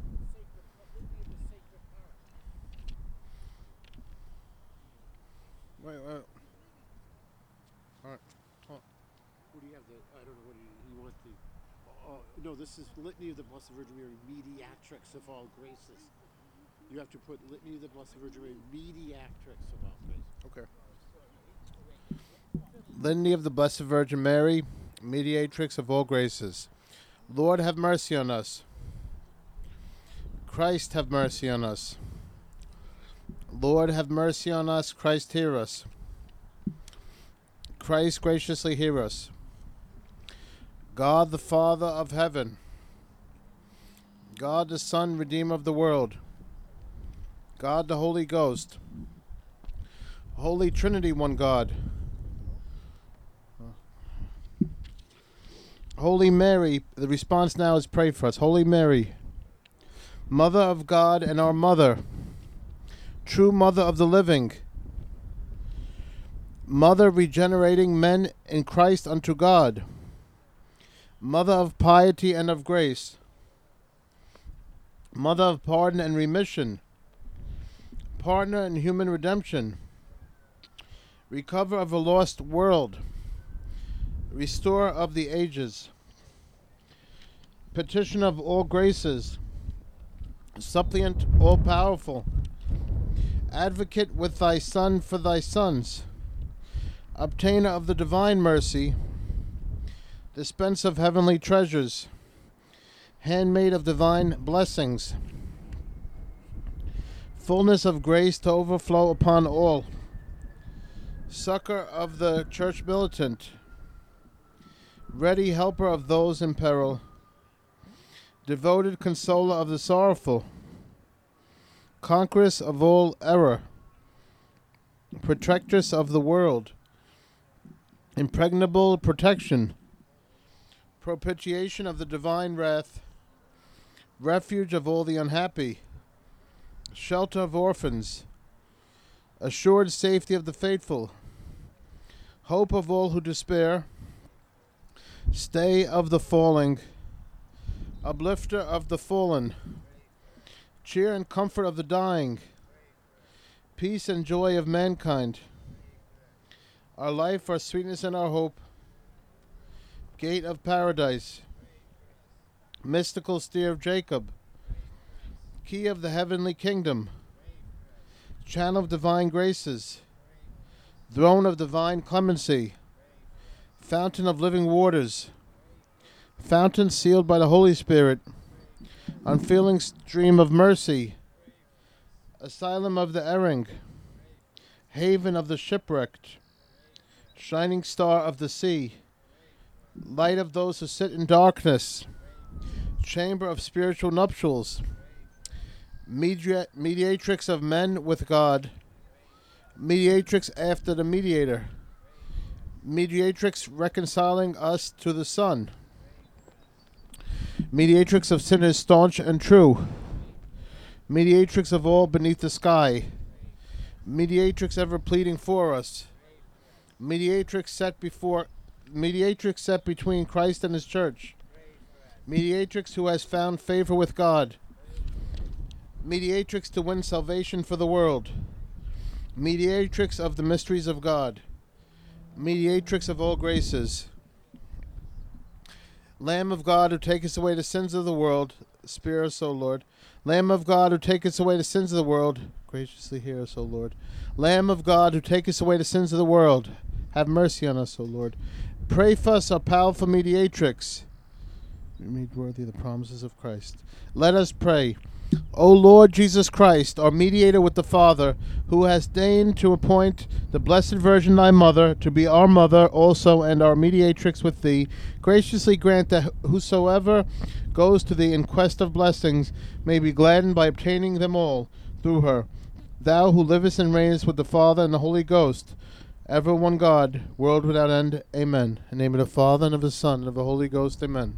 S2: Wait, wait. All right. Hold on.
S4: What do you have? The I don't know what you, you want the. Oh no, this is Litany of the Blessed Virgin Mary, Mediatrix of all graces. You have to put Litany of the Blessed Virgin Mary, Mediatrix of all graces.
S2: Okay. Litany of the Blessed Virgin Mary, Mediatrix of all graces. Lord, have mercy on us. Christ, have mercy on us. Lord, have mercy on us. Christ, hear us. Christ, graciously hear us. God, the Father of heaven. God, the Son, Redeemer of the world. God, the Holy Ghost. Holy Trinity, one God. Holy Mary, the response now is pray for us. Holy Mary, Mother of God and our Mother, true Mother of the living,
S5: Mother regenerating men in Christ unto God, Mother of piety and of grace, Mother of pardon and remission, partner in human redemption, recover of a lost world, restorer of the ages, petition of all graces, suppliant all-powerful, advocate with thy Son for thy sons, obtainer of the divine mercy, dispense of heavenly treasures, handmaid of divine blessings, fullness of grace to overflow upon all, succor of the church militant, ready helper of those in peril, devoted consoler of the sorrowful, conqueress of all error, protectress of the world, impregnable protection, propitiation of the divine wrath, refuge of all the unhappy, shelter of orphans, assured safety of the faithful, hope of all who despair, stay of the falling, uplifter of the fallen, cheer and comfort of the dying, peace and joy of mankind, our life, our sweetness, and our hope, gate of paradise, mystical steer of Jacob, key of the heavenly kingdom, channel of divine graces, throne of divine clemency, fountain of living waters, fountain sealed by the Holy Spirit, unfailing stream of mercy, asylum of the erring, haven of the shipwrecked, shining star of the sea, light of those who sit in darkness, chamber of spiritual nuptials, media- mediatrix of men with God, mediatrix after the mediator, mediatrix reconciling us to the Son, mediatrix of sinners staunch and true, mediatrix of all beneath the sky, mediatrix ever pleading for us, mediatrix set before mediatrix set between Christ and his church, mediatrix who has found favor with God, mediatrix to win salvation for the world, mediatrix of the mysteries of God, mediatrix of all graces, Lamb of God who takest away the sins of the world, spare us, O Lord. Lamb of God who takest away the sins of the world, graciously hear us, O Lord. Lamb of God who takest away the sins of the world, have mercy on us, O Lord. Pray for us, our powerful mediatrix, made worthy of the promises of Christ. Let us pray. O Lord Jesus Christ, our mediator with the Father, who hast deigned to appoint the Blessed Virgin thy mother to be our mother also and our mediatrix with thee, graciously grant that whosoever goes to thee in quest of blessings may be gladdened by obtaining them all through her. Thou who livest and reignest with the Father and the Holy Ghost, ever one God, world without end. Amen. In the name of the Father, and of the Son, and of the Holy Ghost. Amen.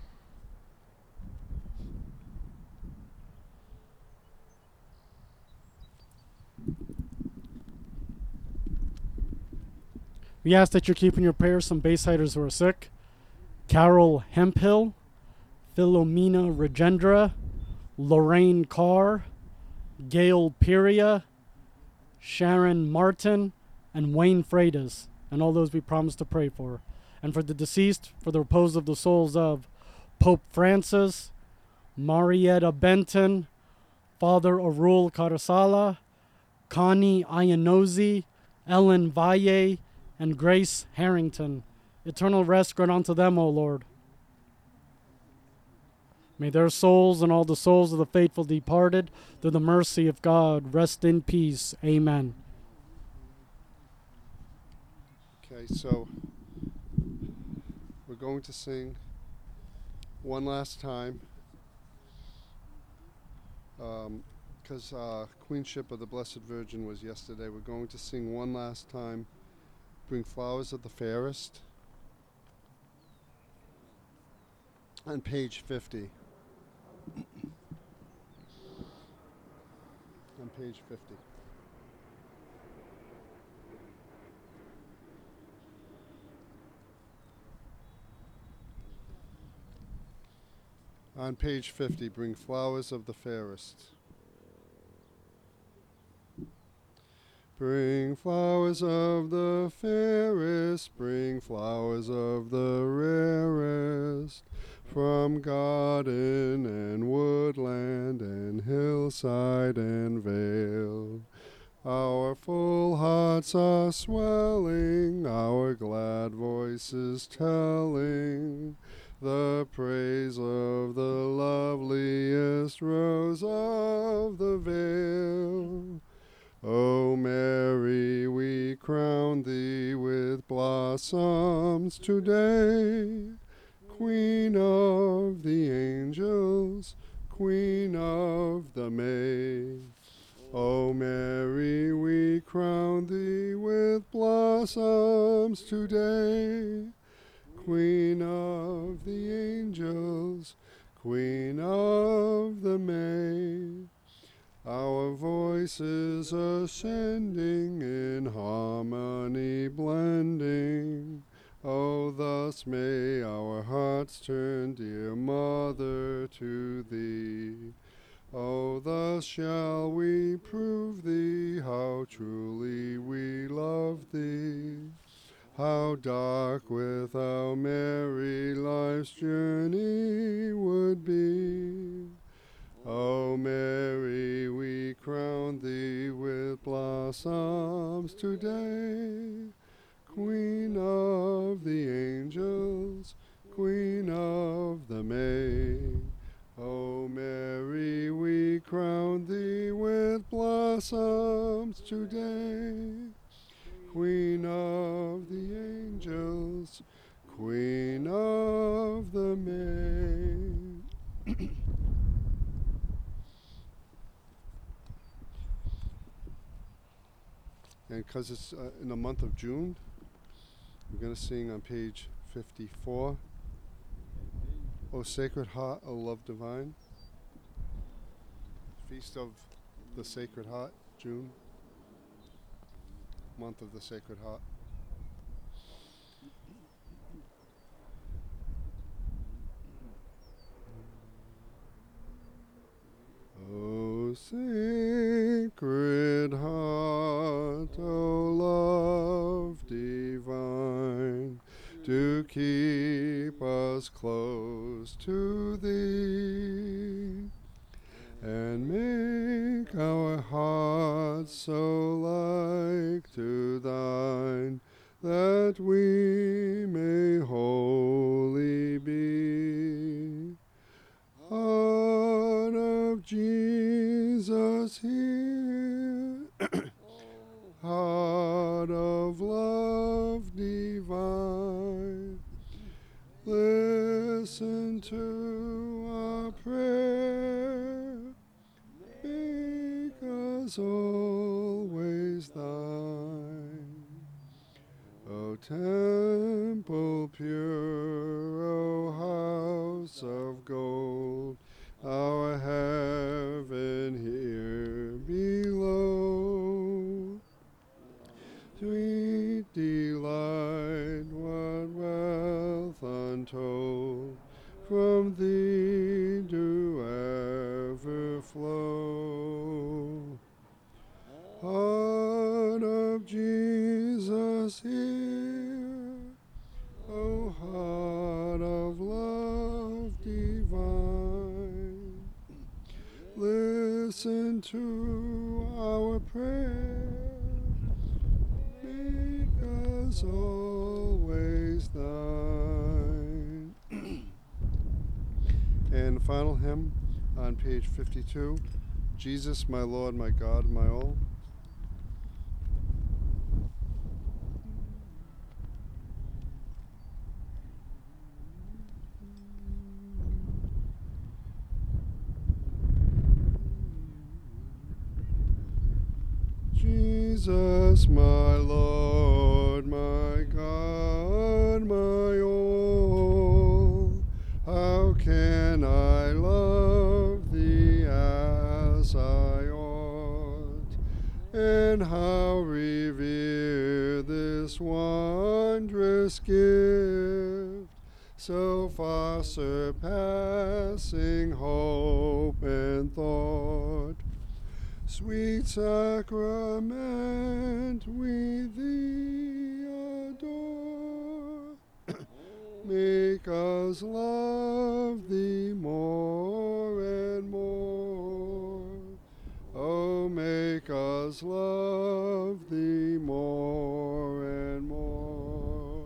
S6: We ask that you're keeping your prayers some Baysiders who are sick. Carol Hemphill, Philomena Regendra, Lorraine Carr, Gail Piria, Sharon Martin, and Wayne Freitas, and all those we promised to pray for. And for the deceased, for the repose of the souls of Pope Francis, Marietta Benton, Father Arul Carasala, Connie Iannozzi, Ellen Valle, and Grace Harrington. Eternal rest grant unto them, O Lord. May their souls and all the souls of the faithful departed, through the mercy of God, rest in peace. Amen.
S2: Okay, so we're going to sing one last time, because um, uh, Queenship of the Blessed Virgin was yesterday. We're going to sing one last time, Bring Flowers of the Fairest, on page fifty. On page fifty. On page fifty, bring flowers of the fairest. Bring flowers of the fairest, bring flowers of the rarest, from garden and woodland and hillside and vale. Our full hearts are swelling, our glad voices telling the praise of the loveliest rose of the vale. O Mary, we crown thee with blossoms today, Queen of the angels, Queen of the May. O Mary, we crown thee with blossoms today, Queen of the angels, Queen of the May. Our voices ascending in harmony blending, oh, thus may our hearts turn, dear Mother, to thee. Oh, thus shall we prove thee, how truly we love thee. How dark without Mary life's journey would be. O Mary, we crown thee with blossoms today, Queen of the angels, Queen of the May. O Mary, we crown thee with blossoms today, Queen of the angels, Queen of the May. And because it's uh, in the month of June, we're going to sing on page fifty-four, O Sacred Heart, O Love Divine. Feast of the Sacred Heart, June, month of the Sacred Heart. O Sacred Heart, O love divine, to keep us close to thee, and make our hearts so like to thine, that we may wholly be. Heart of Jesus, hear, heart of love divine, listen to our prayer, make us always thine. O temple pure, O house of gold, our heaven here below. Sweet delight, what wealth untold from thee do ever flow. Heart of Jesus, hear, O heart of love divine, listen to our prayer, make us always thine. And final hymn on page fifty-two, Jesus, my Lord, my God, my all. Jesus, my Lord, my God, my all, how can I love thee as I ought, and how revere this wondrous gift, so far surpassing hope and thought. Sweet sacrament, we thee adore. Make us love thee more and more. Oh, make us love thee more and more.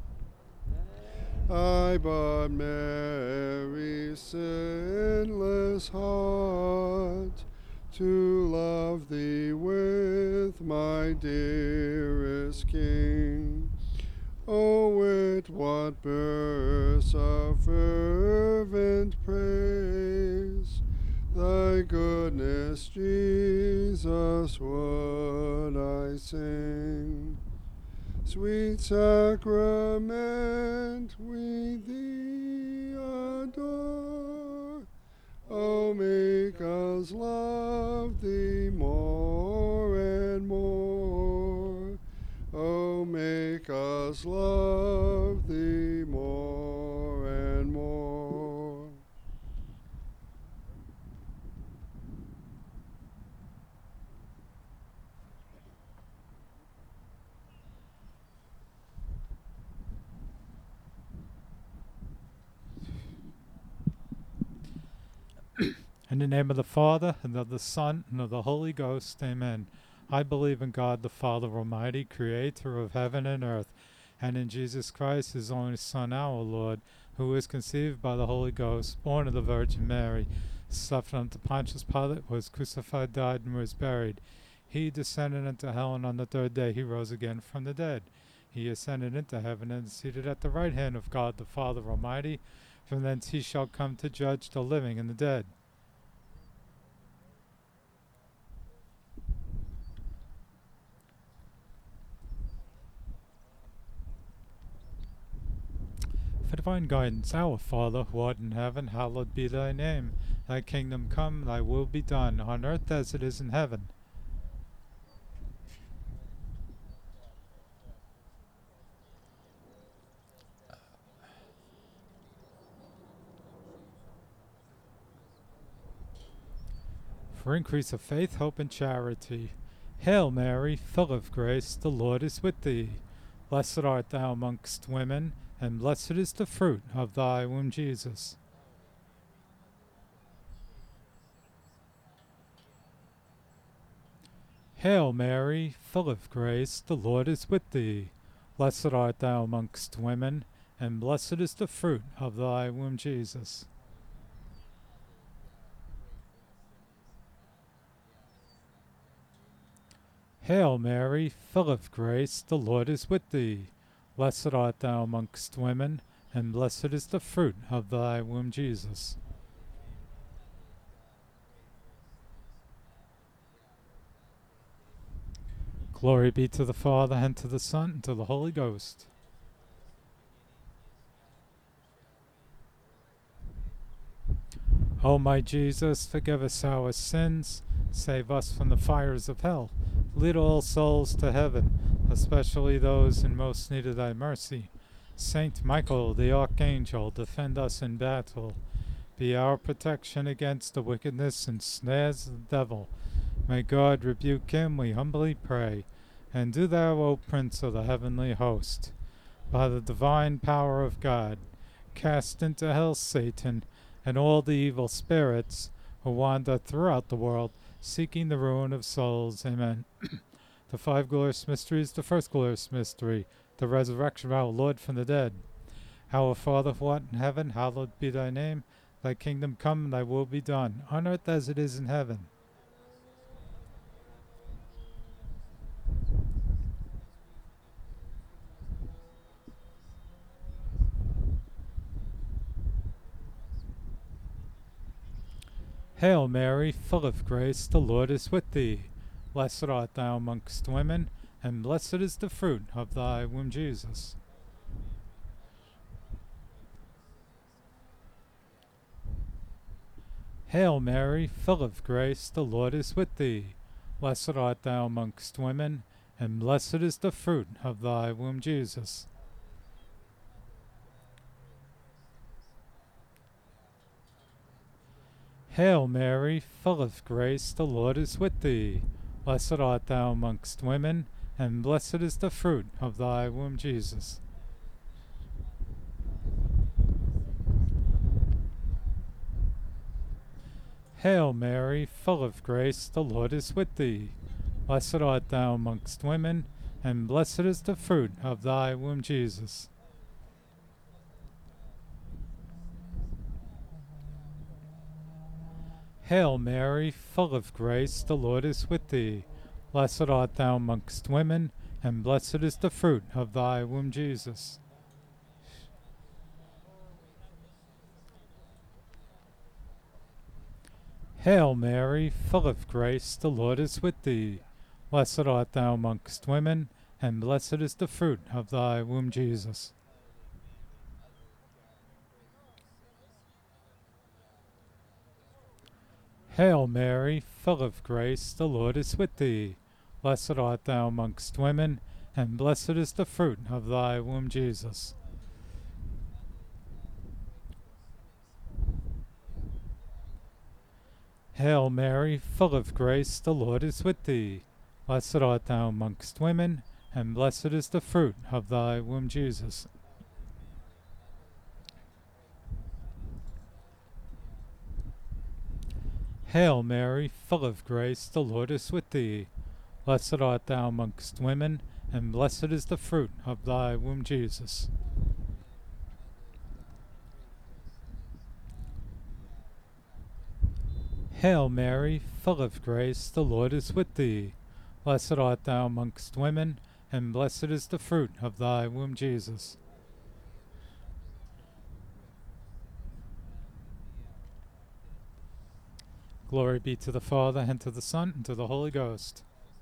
S2: I but Mary's sinless heart, to love thee with my dearest King. Oh, with what bursts of fervent praise thy goodness, Jesus, would I sing. Sweet sacrament, we thee adore. Oh, make us love thee more and more. Oh, make us love thee more and more.
S7: In the name of the Father, and of the Son, and of the Holy Ghost, amen. I believe in God the Father Almighty, creator of heaven and earth, and in Jesus Christ, his only Son, our Lord, who was conceived by the Holy Ghost, born of the Virgin Mary, suffered under Pontius Pilate, was crucified, died, and was buried. He descended into hell, and on the third day he rose again from the dead. He ascended into heaven, and is seated at the right hand of God the Father Almighty. From thence he shall come to judge the living and the dead. For divine guidance, our Father, who art in heaven, hallowed be thy name. Thy kingdom come, thy will be done, on earth as it is in heaven. For increase of faith, hope, and charity. Hail Mary, full of grace, the Lord is with thee. Blessed art thou amongst women, and blessed is the fruit of thy womb, Jesus. Hail Mary, full of grace, the Lord is with thee. Blessed art thou amongst women, and blessed is the fruit of thy womb, Jesus. Hail Mary, full of grace, the Lord is with thee. Blessed art thou amongst women, and blessed is the fruit of thy womb, Jesus. Glory be to the Father, and to the Son, and to the Holy Ghost. O my Jesus, forgive us our sins, save us from the fires of hell. Lead all souls to heaven, especially those in most need of thy mercy. Saint Michael, the Archangel, defend us in battle. Be our protection against the wickedness and snares of the devil. May God rebuke him, we humbly pray. And do thou, O Prince of the heavenly host, by the divine power of God, cast into hell Satan and all the evil spirits who wander throughout the world, seeking the ruin of souls. Amen. The five glorious mysteries. The first glorious mystery, the resurrection of our Lord from the dead. Our Father who art in heaven, hallowed be thy name. Thy kingdom come, and thy will be done, on earth as it is in heaven. Hail Mary, full of grace, the Lord is with thee. Blessed art thou amongst women, and blessed is the fruit of thy womb, Jesus. Hail Mary, full of grace, the Lord is with thee. Blessed art thou amongst women, and blessed is the fruit of thy womb, Jesus. Hail Mary, full of grace, the Lord is with thee. Blessed art thou amongst women, and blessed is the fruit of thy womb, Jesus. Hail Mary, full of grace, the Lord is with thee. Blessed art thou amongst women, and blessed is the fruit of thy womb, Jesus. Hail Mary, full of grace, the Lord is with thee. Blessed art thou amongst women, and blessed is the fruit of thy womb, Jesus. Hail Mary, full of grace, the Lord is with thee. Blessed art thou amongst women, and blessed is the fruit of thy womb, Jesus. Hail Mary, full of grace, the Lord is with thee. Blessed art thou amongst women, and blessed is the fruit of thy womb, Jesus. Hail Mary, full of grace, the Lord is with thee. Blessed art thou amongst women, and blessed is the fruit of thy womb, Jesus. Hail Mary, full of grace, the Lord is with thee. Blessed art thou amongst women, and blessed is the fruit of thy womb, Jesus. Hail Mary, full of grace, the Lord is with thee. Blessed art thou amongst women, and blessed is the fruit of thy womb, Jesus. Glory be to the Father, and to the Son, and to the Holy Ghost.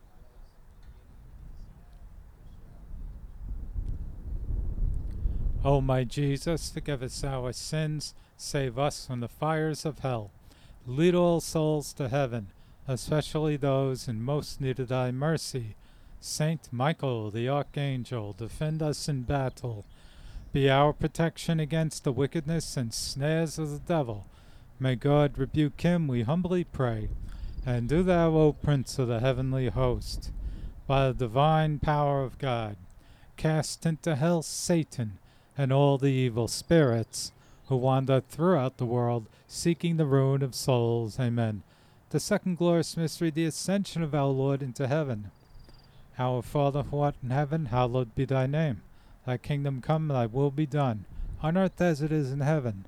S7: O my Jesus, forgive us our sins, save us from the fires of hell. Lead all souls to heaven, especially those in most need of thy mercy. Saint Michael, the Archangel, defend us in battle. Be our protection against the wickedness and snares of the devil. May God rebuke him, we humbly pray. And do thou, O Prince of the heavenly host, by the divine power of God, cast into hell Satan and all the evil spirits who wander throughout the world, seeking the ruin of souls. Amen. The second glorious mystery, the ascension of our Lord into heaven. Our Father who art in heaven, hallowed be thy name. Thy kingdom come, thy will be done, on earth as it is in heaven.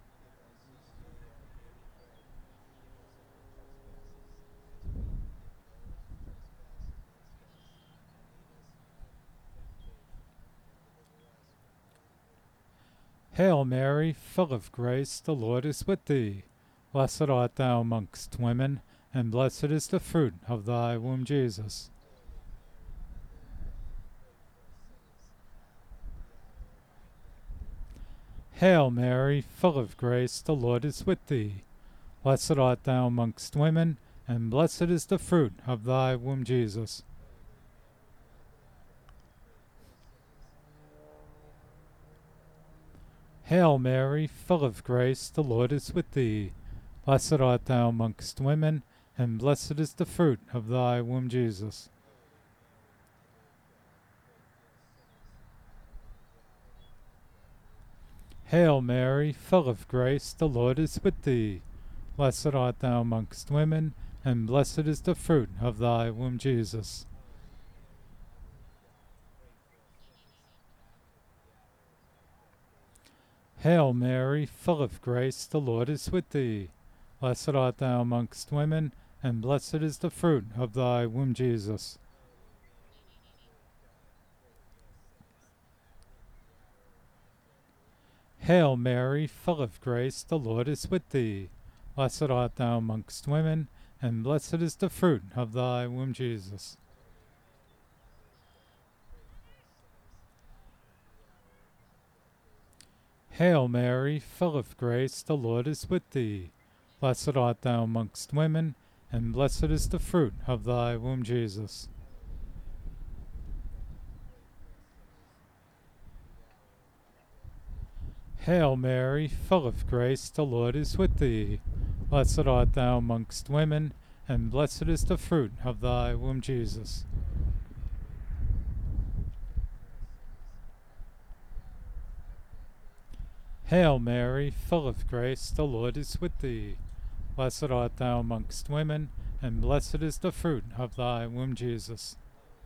S7: Hail Mary, full of grace, the Lord is with thee. Blessed art thou amongst women, and blessed is the fruit of thy womb, Jesus. Hail Mary, full of grace, the Lord is with thee. Blessed art thou amongst women, and blessed is the fruit of thy womb, Jesus. Hail Mary, full of grace, the Lord is with thee. Blessed art thou amongst women, and blessed is the fruit of thy womb, Jesus. Hail Mary, full of grace, the Lord is with thee. Blessed art thou amongst women, and blessed is the fruit of thy womb, Jesus. Hail Mary, full of grace, the Lord is with thee. Blessed art thou amongst women, and blessed is the fruit of thy womb, Jesus. Hail Mary, full of grace, the Lord is with thee. Blessed art thou amongst women, and blessed is the fruit of thy womb, Jesus. Hail Mary, full of grace, the Lord is with thee. Blessed art thou amongst women, and blessed is the fruit of thy womb, Jesus. Hail Mary, full of grace, the Lord is with thee. Blessed art thou amongst women, and blessed is the fruit of thy womb, Jesus. Hail Mary, full of grace, the Lord is with thee. Blessed art thou amongst women, and blessed is the fruit of thy womb, Jesus.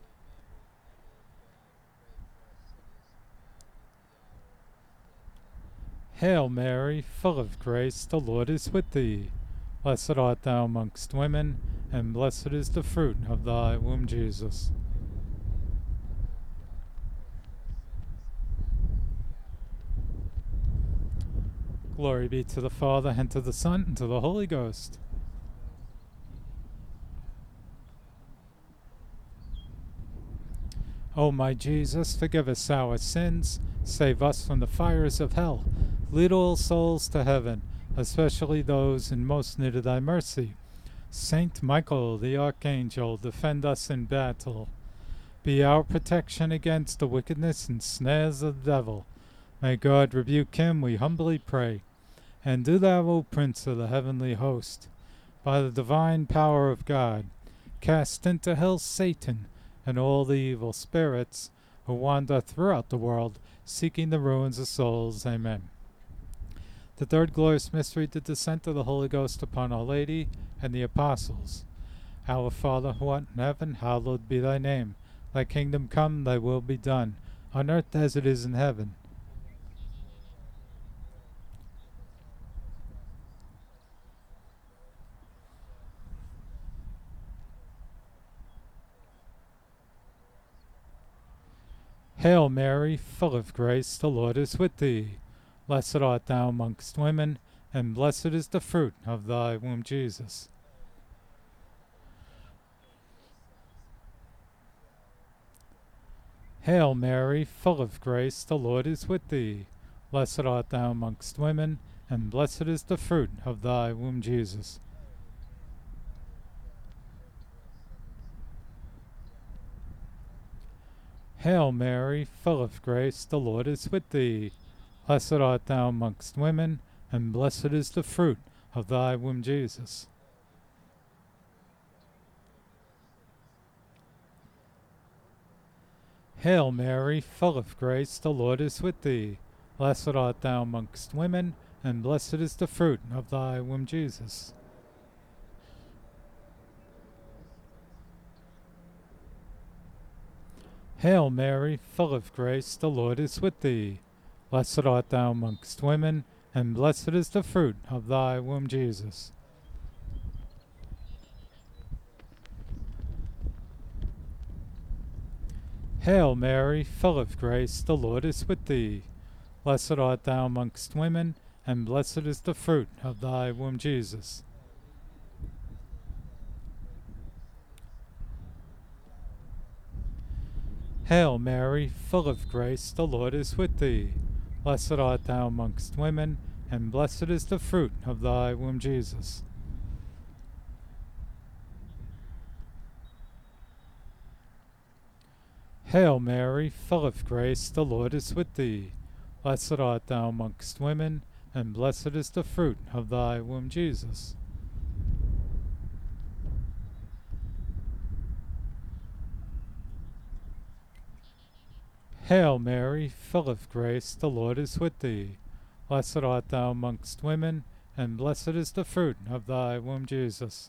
S7: Hail Mary, full of grace, the Lord is with thee. Blessed art thou amongst women, and blessed is the fruit of thy womb, Jesus. Glory be to the Father, and to the Son, and to the Holy Ghost. O my Jesus, forgive us our sins, save us from the fires of hell, lead all souls to heaven, especially those in most need of thy mercy. Saint Michael, the Archangel, defend us in battle. Be our protection against the wickedness and snares of the devil. May God rebuke him, we humbly pray. And do thou, O Prince of the heavenly host, by the divine power of God, cast into hell Satan and all the evil spirits who wander throughout the world, seeking the ruins of souls. Amen. The third glorious mystery, the descent of the Holy Ghost upon Our Lady and the Apostles. Our Father, who art in heaven, hallowed be thy name. Thy kingdom come, thy will be done, on earth as it is in heaven. Hail Mary, full of grace, the Lord is with thee. Blessed art thou amongst women, and blessed is the fruit of thy womb, Jesus. Hail Mary, full of grace, the Lord is with thee. Blessed art thou amongst women, and blessed is the fruit of thy womb, Jesus. Hail Mary, full of grace, the Lord is with thee. Blessed art thou amongst women, and blessed is the fruit of thy womb, Jesus. Hail Mary, full of grace, the Lord is with thee. Blessed art thou amongst women, and blessed is the fruit of thy womb, Jesus. Hail Mary, full of grace, the Lord is with thee. Blessed art thou amongst women, and blessed is the fruit of thy womb, Jesus. Hail Mary, full of grace, the Lord is with thee. Blessed art thou amongst women, and blessed is the fruit of thy womb, Jesus. Hail Mary, full of grace, the Lord is with thee. Blessed art thou amongst women, and blessed is the fruit of thy womb, Jesus. Hail Mary, full of grace, the Lord is with thee. Blessed art thou amongst women, and blessed is the fruit of thy womb, Jesus. Hail Mary, full of grace, the Lord is with thee. Blessed art thou amongst women, and blessed is the fruit of thy womb, Jesus.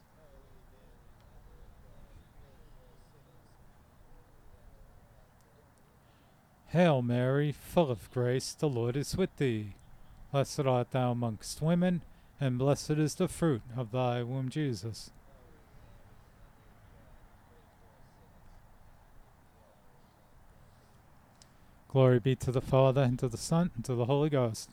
S7: Hail Mary, full of grace, the Lord is with thee. Blessed art thou amongst women, and blessed is the fruit of thy womb, Jesus. Glory be to the Father, and to the Son, and to the Holy Ghost.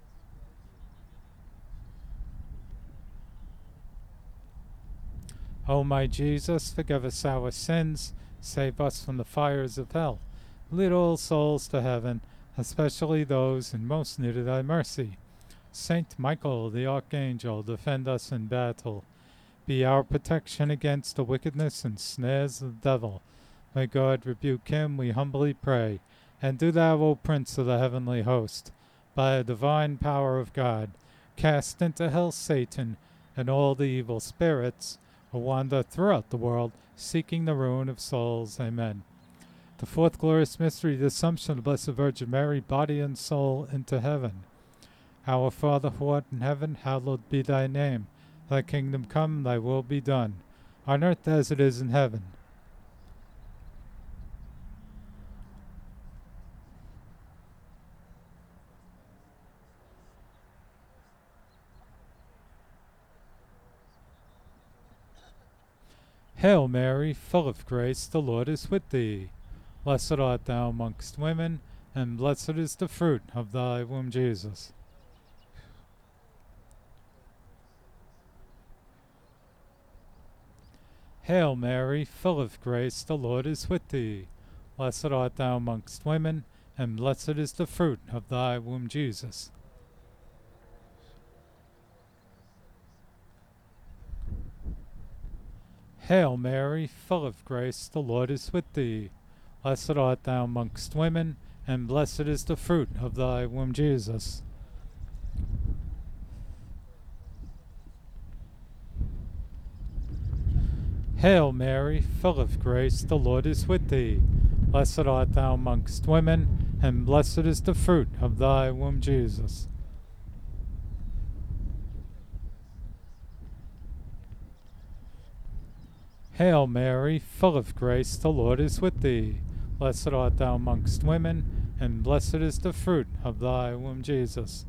S7: O my Jesus, forgive us our sins, save us from the fires of hell. Lead all souls to heaven, especially those in most need of thy mercy. Saint Michael, the Archangel, defend us in battle. Be our protection against the wickedness and snares of the devil. May God rebuke him, we humbly pray. And do thou, O Prince of the heavenly host, by a divine power of God, cast into hell Satan and all the evil spirits who wander throughout the world, seeking the ruin of souls. Amen. The fourth glorious mystery, the Assumption of the Blessed Virgin Mary, body and soul, into heaven. Our Father who art in heaven, hallowed be thy name. Thy kingdom come, thy will be done, on earth as it is in heaven. Hail Mary, full of grace, the Lord is with thee. Blessed art thou amongst women, and blessed is the fruit of thy womb, Jesus. Hail Mary, full of grace, the Lord is with thee. Blessed art thou amongst women, and blessed is the fruit of thy womb, Jesus. Hail Mary, full of grace, the Lord is with thee. Blessed art thou amongst women, and blessed is the fruit of thy womb, Jesus. Hail Mary, full of grace, the Lord is with thee. Blessed art thou amongst women, and blessed is the fruit of thy womb, Jesus. Hail Mary, full of grace, the Lord is with thee. Blessed art thou amongst women, and blessed is the fruit of thy womb, Jesus.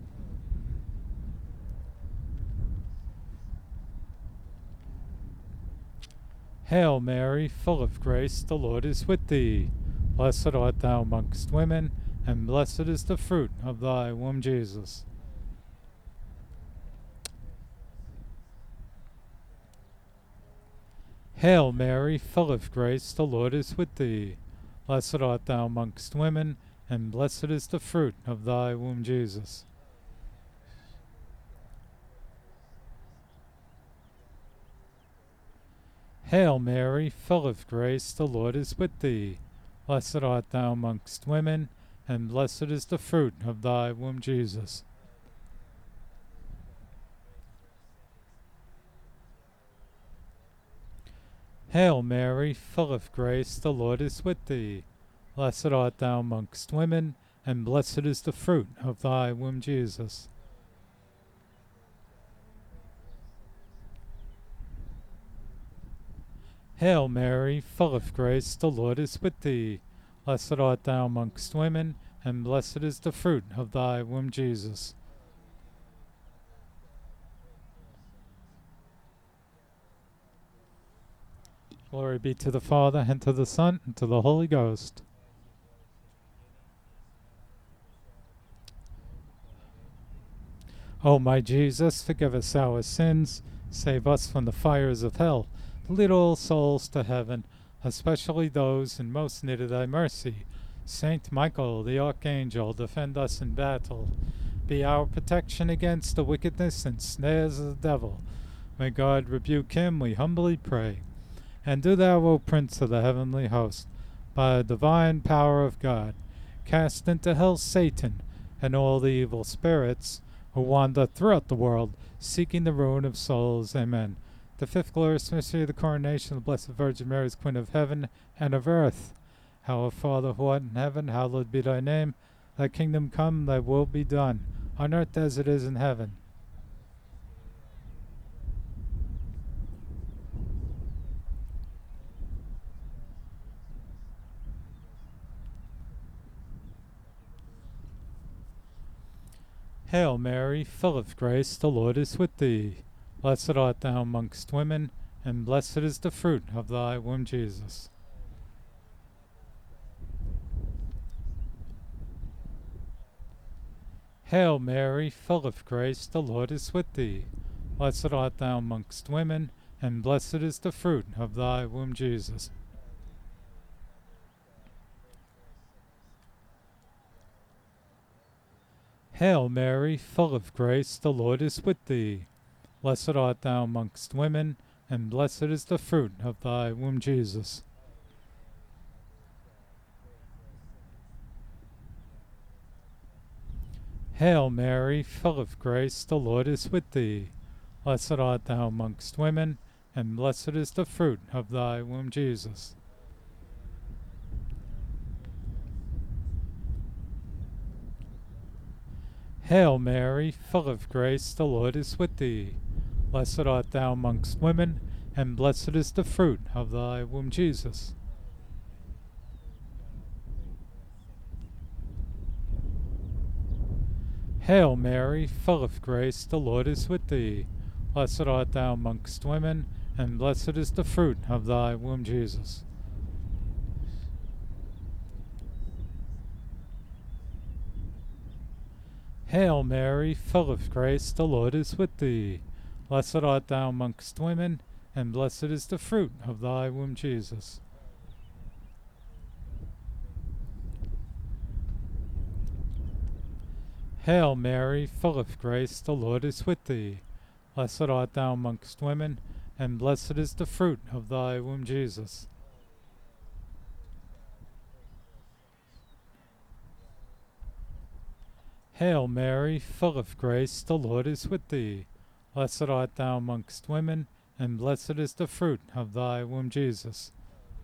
S7: Hail Mary, full of grace, the Lord is with thee. Blessed art thou amongst women, and blessed is the fruit of thy womb, Jesus. Hail Mary, full of grace, the Lord is with thee. Blessed art thou amongst women, and blessed is the fruit of thy womb, Jesus. Hail Mary, full of grace, the Lord is with thee. Blessed art thou amongst women, and blessed is the fruit of thy womb, Jesus. Hail Mary, full of grace, the Lord is with thee. Blessed art thou amongst women, and blessed is the fruit of thy womb, Jesus. Hail Mary, full of grace, the Lord is with thee. Blessed art thou amongst women, and blessed is the fruit of thy womb, Jesus. Glory be to the Father, and to the Son, and to the Holy Ghost. O my Jesus, forgive us our sins, save us from the fires of hell, lead all souls to heaven, especially those in most need of thy mercy. Saint Michael, the Archangel, defend us in battle. Be our protection against the wickedness and snares of the devil. May God rebuke him, we humbly pray. And do thou, O Prince of the heavenly host, by the divine power of God, cast into hell Satan and all the evil spirits who wander throughout the world, seeking the ruin of souls. Amen. The fifth glorious mystery of the coronation of the Blessed Virgin Mary as Queen of heaven and of earth. Our Father who art in heaven, hallowed be thy name. Thy kingdom come, thy will be done, on earth as it is in heaven. Hail Mary, full of grace, the Lord is with thee. Blessed art thou amongst women, and blessed is the fruit of thy womb, Jesus. Hail Mary, full of grace, the Lord is with thee. Blessed art thou amongst women, and blessed is the fruit of thy womb, Jesus. Hail Mary, full of grace, the Lord is with thee. Blessed art thou amongst women, and blessed is the fruit of thy womb, Jesus. Hail Mary, full of grace, the Lord is with thee. Blessed art thou amongst women, and blessed is the fruit of thy womb, Jesus. Hail Mary, full of grace, the Lord is with thee. Blessed art thou amongst women, and blessed is the fruit of thy womb, Jesus. Hail Mary, full of grace, the Lord is with thee. Blessed art thou amongst women, and blessed is the fruit of thy womb, Jesus. Hail Mary, full of grace, the Lord is with thee. Blessed art thou amongst women, and blessed is the fruit of thy womb, Jesus. Hail Mary, full of grace, the Lord is with thee. Blessed art thou amongst women, and blessed is the fruit of thy womb, Jesus. Hail Mary, full of grace, the Lord is with thee. Blessed art thou amongst women, and blessed is the fruit of thy womb, Jesus.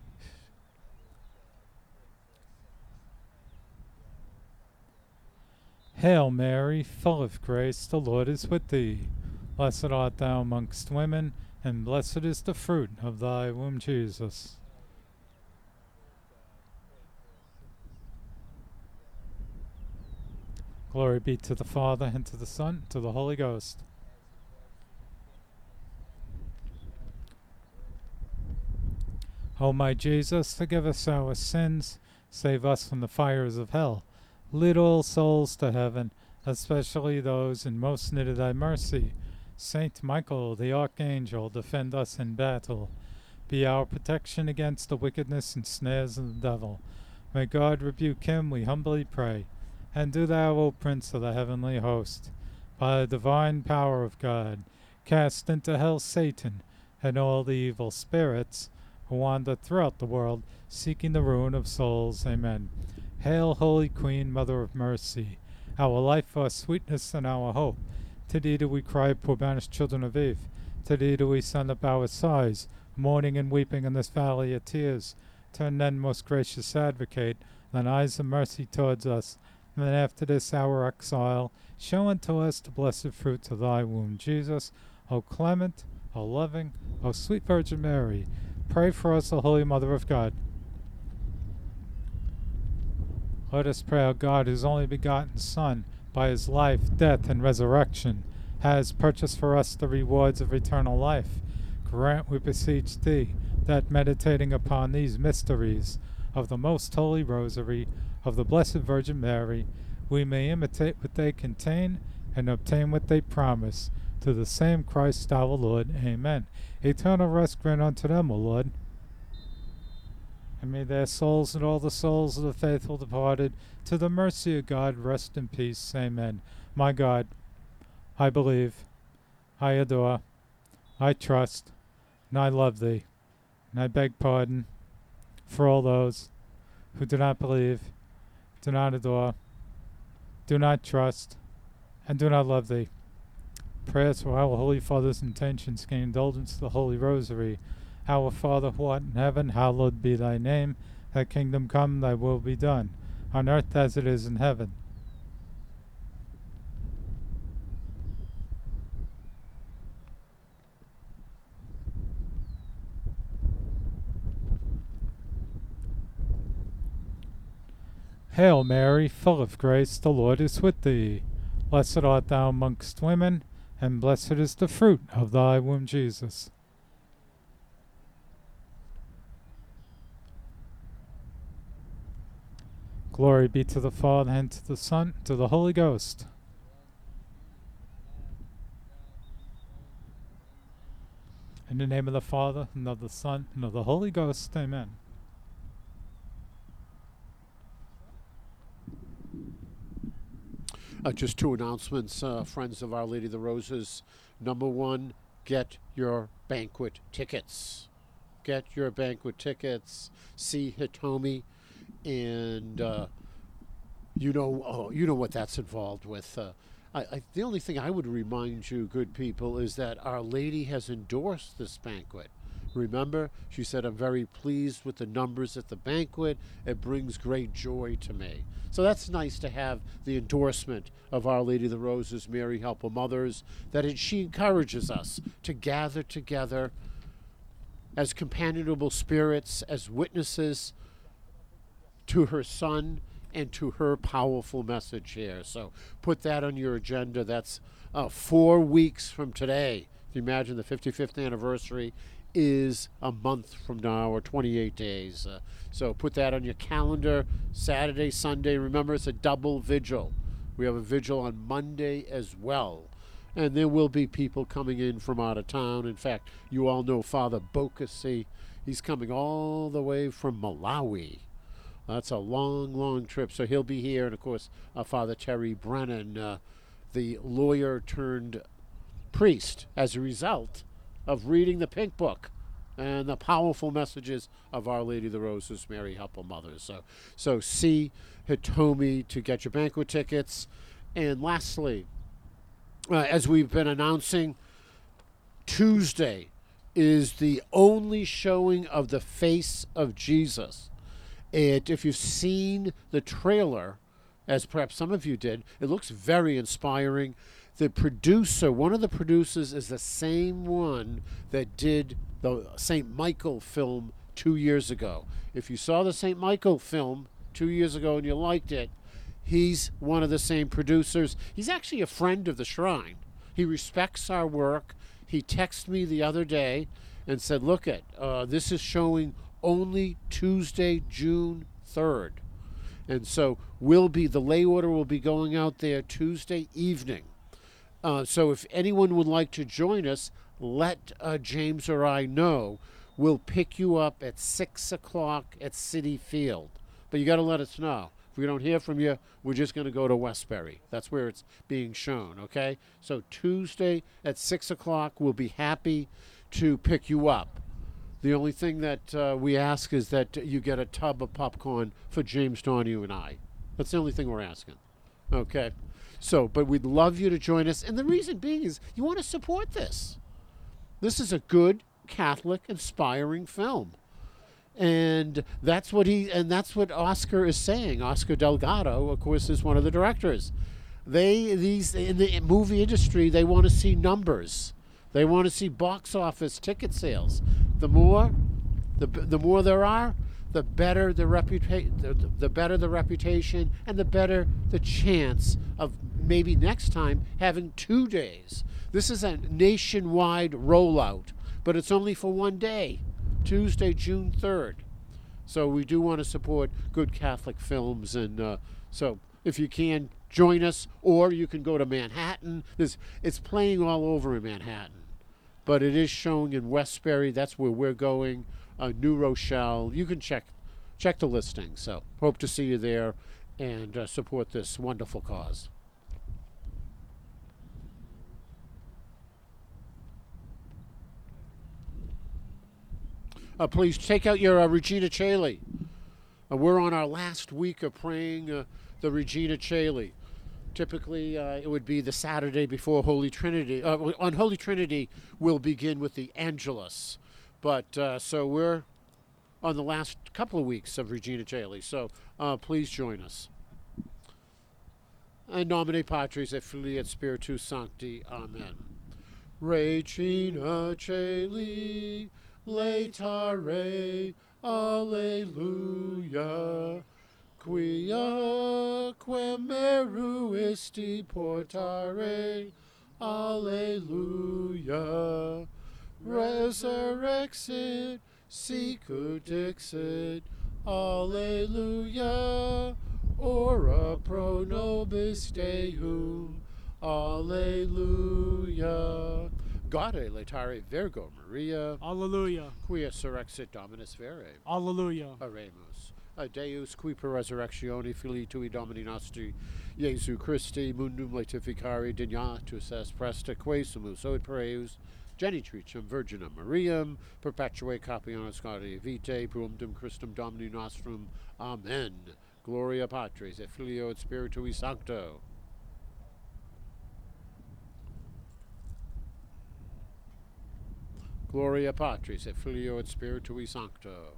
S7: Hail Mary, full of grace, the Lord is with thee. Blessed art thou amongst women, and blessed is the fruit of thy womb, Jesus. Glory be to the Father, and to the Son, and to the Holy Ghost. O my Jesus, forgive us our sins, save us from the fires of hell. Lead all souls to heaven, especially those in most need of thy mercy. Saint Michael, the Archangel, defend us in battle. Be our protection against the wickedness and snares of the devil. May God rebuke him, we humbly pray. And do thou, O Prince of the heavenly host, by the divine power of God, cast into hell Satan and all the evil spirits who wander throughout the world, seeking the ruin of souls. Amen. Hail, Holy Queen, Mother of Mercy, our life, our sweetness, and our hope. To thee do we cry, poor banished children of Eve. To thee do we send up our sighs, mourning and weeping in this valley of tears. Turn then, most gracious Advocate, thine eyes of mercy towards us, and then after this our exile, show unto us the blessed fruit of thy womb, Jesus. O clement, O loving, O sweet Virgin Mary, pray for us, O Holy Mother of God. Let us pray, O God, whose only begotten Son, by his life, death, and resurrection, has purchased for us the rewards of eternal life. Grant, we beseech thee, that meditating upon these mysteries of the most holy rosary of the Blessed Virgin Mary, we may imitate what they contain and obtain what they promise. To the same Christ our Lord. Amen. Eternal rest grant unto them, O Lord. And may their souls and all the souls of the faithful departed, to the mercy of God, rest in peace. Amen. My God, I believe, I adore, I trust, and I love thee. And I beg pardon for all those who do not believe, do not adore, do not trust, and do not love thee. Prayers for our Holy Father's intentions gain indulgence to the Holy Rosary. Our Father who art in heaven, hallowed be thy name. Thy kingdom come, thy will be done, on earth as it is in heaven. Hail Mary, full of grace, the Lord is with thee. Blessed art thou amongst women, and blessed is the fruit of thy womb, Jesus. Glory be to the Father, and to the Son, and to the Holy Ghost. In the name of the Father, and of the Son, and of the Holy Ghost. Amen.
S4: Uh, just two announcements, uh, friends of Our Lady of the Roses. Number one, get your banquet tickets. Get your banquet tickets. See Hitomi, and uh, you know, oh, you know what that's involved with. Uh, I, I, the only thing I would remind you, good people, is that Our Lady has endorsed this banquet. Remember, she said, I'm very pleased with the numbers at the banquet. It brings great joy to me. So that's nice to have the endorsement of Our Lady of the Roses, Mary Help Mothers, that it, she encourages us to gather together as companionable spirits, as witnesses to her Son and to her powerful message here. So put that on your agenda. That's uh, four weeks from today. If you imagine the fifty-fifth anniversary is a month from now, or twenty-eight days. Uh, so put that on your calendar. Saturday, Sunday. Remember, it's a double vigil. We have a vigil on Monday as well. And there will be people coming in from out of town. In fact, you all know Father Bokasi. He's coming all the way from Malawi. That's a long, long trip. So he'll be here. And, of course, uh, Father Terry Brennan, uh, the lawyer turned priest, as a result of reading the Pink Book and the powerful messages of Our Lady of the Roses, Mary Help Mothers. So, so see Hitomi to get your banquet tickets. And lastly, uh, as we've been announcing, Tuesday is the only showing of The Face of Jesus. It, if you've seen the trailer, as perhaps some of you did, it looks very inspiring. The producer, one of the producers, is the same one that did the Saint Michael film two years ago. If you saw the Saint Michael film two years ago and you liked it, he's one of the same producers. He's actually a friend of the Shrine. He respects our work. He texted me the other day and said, look, at uh, this is showing only Tuesday, June third. And so we'll be, the lay order will be going out there Tuesday evening. Uh, so if anyone would like to join us, let uh, James or I know. We'll pick you up at six o'clock at City Field. But you got to let us know. If we don't hear from you, we're just going to go to Westbury. That's where it's being shown, okay? So Tuesday at six o'clock, we'll be happy to pick you up. The only thing that uh, we ask is that you get a tub of popcorn for James, Donahue, and I. That's the only thing we're asking, okay? So, but we'd love you to join us. And the reason being is you want to support this. This is a good, Catholic, inspiring film. And that's what he, and that's what Oscar is saying. Oscar Delgado, of course, is one of the directors. They, these, in the movie industry, they want to see numbers. They want to see box office ticket sales. The more, the, the more there are, the better the reputation, the, the better the reputation, and the better the chance of maybe next time having two days. This is a nationwide rollout, but it's only for one day, Tuesday, June third. So we do want to support good Catholic films, and uh, so if you can, join us, or you can go to Manhattan. There's, it's playing all over in Manhattan, but it is showing in Westbury. That's where we're going. Uh, New Rochelle. You can check check the listing. So hope to see you there and uh, support this wonderful cause. Uh, please take out your uh, Regina Caeli. Uh, we're on our last week of praying uh, the Regina Caeli. Typically, uh, it would be the Saturday before Holy Trinity. Uh, on Holy Trinity, we'll begin with the Angelus. But uh, so we're on the last couple of weeks of Regina Caeli. So uh, please join us. In nomine Patris et Filii et Spiritus Sancti. Amen. Regina Caeli, laetare, alleluia. Quia quem meruisti portare, alleluia. Resurrexit, sicut dixit, alleluia. Ora pro nobis Deum, alleluia. Gaude laetare Virgo Maria,
S6: Alleluia.
S4: quia surrexit Dominus vere.
S6: Alleluia.
S4: Oremus. A Deus qui per resurrectione Filii tui Domini nostri, Iesu Christi, mundum laetificare dignatus est presta quesumus oid pereus, genitricem Virginum Mariam, perpetuae capianis Gaudium vitae, pruum Christum Domini nostrum. Amen. Gloria Patris et Filio et Spiritui Sancto. Gloria Patris et Filio et Spiritui Sancto.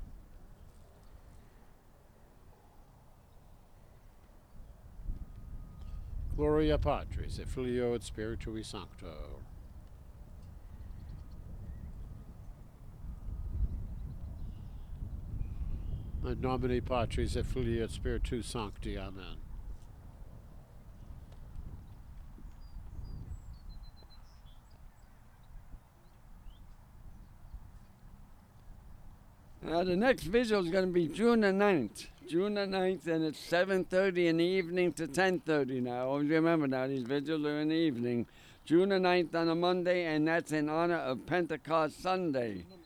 S4: Gloria Patris et Filio et Spiritui Sancto. In nomine Patris et Filii et Spiritus Sancti. Amen.
S1: Now the next vigil is going to be June the ninth. June the ninth, and it's seven thirty in the evening to ten thirty now. Always remember now, these vigils are in the evening. June the ninth on a Monday, and that's in honor of Pentecost Sunday.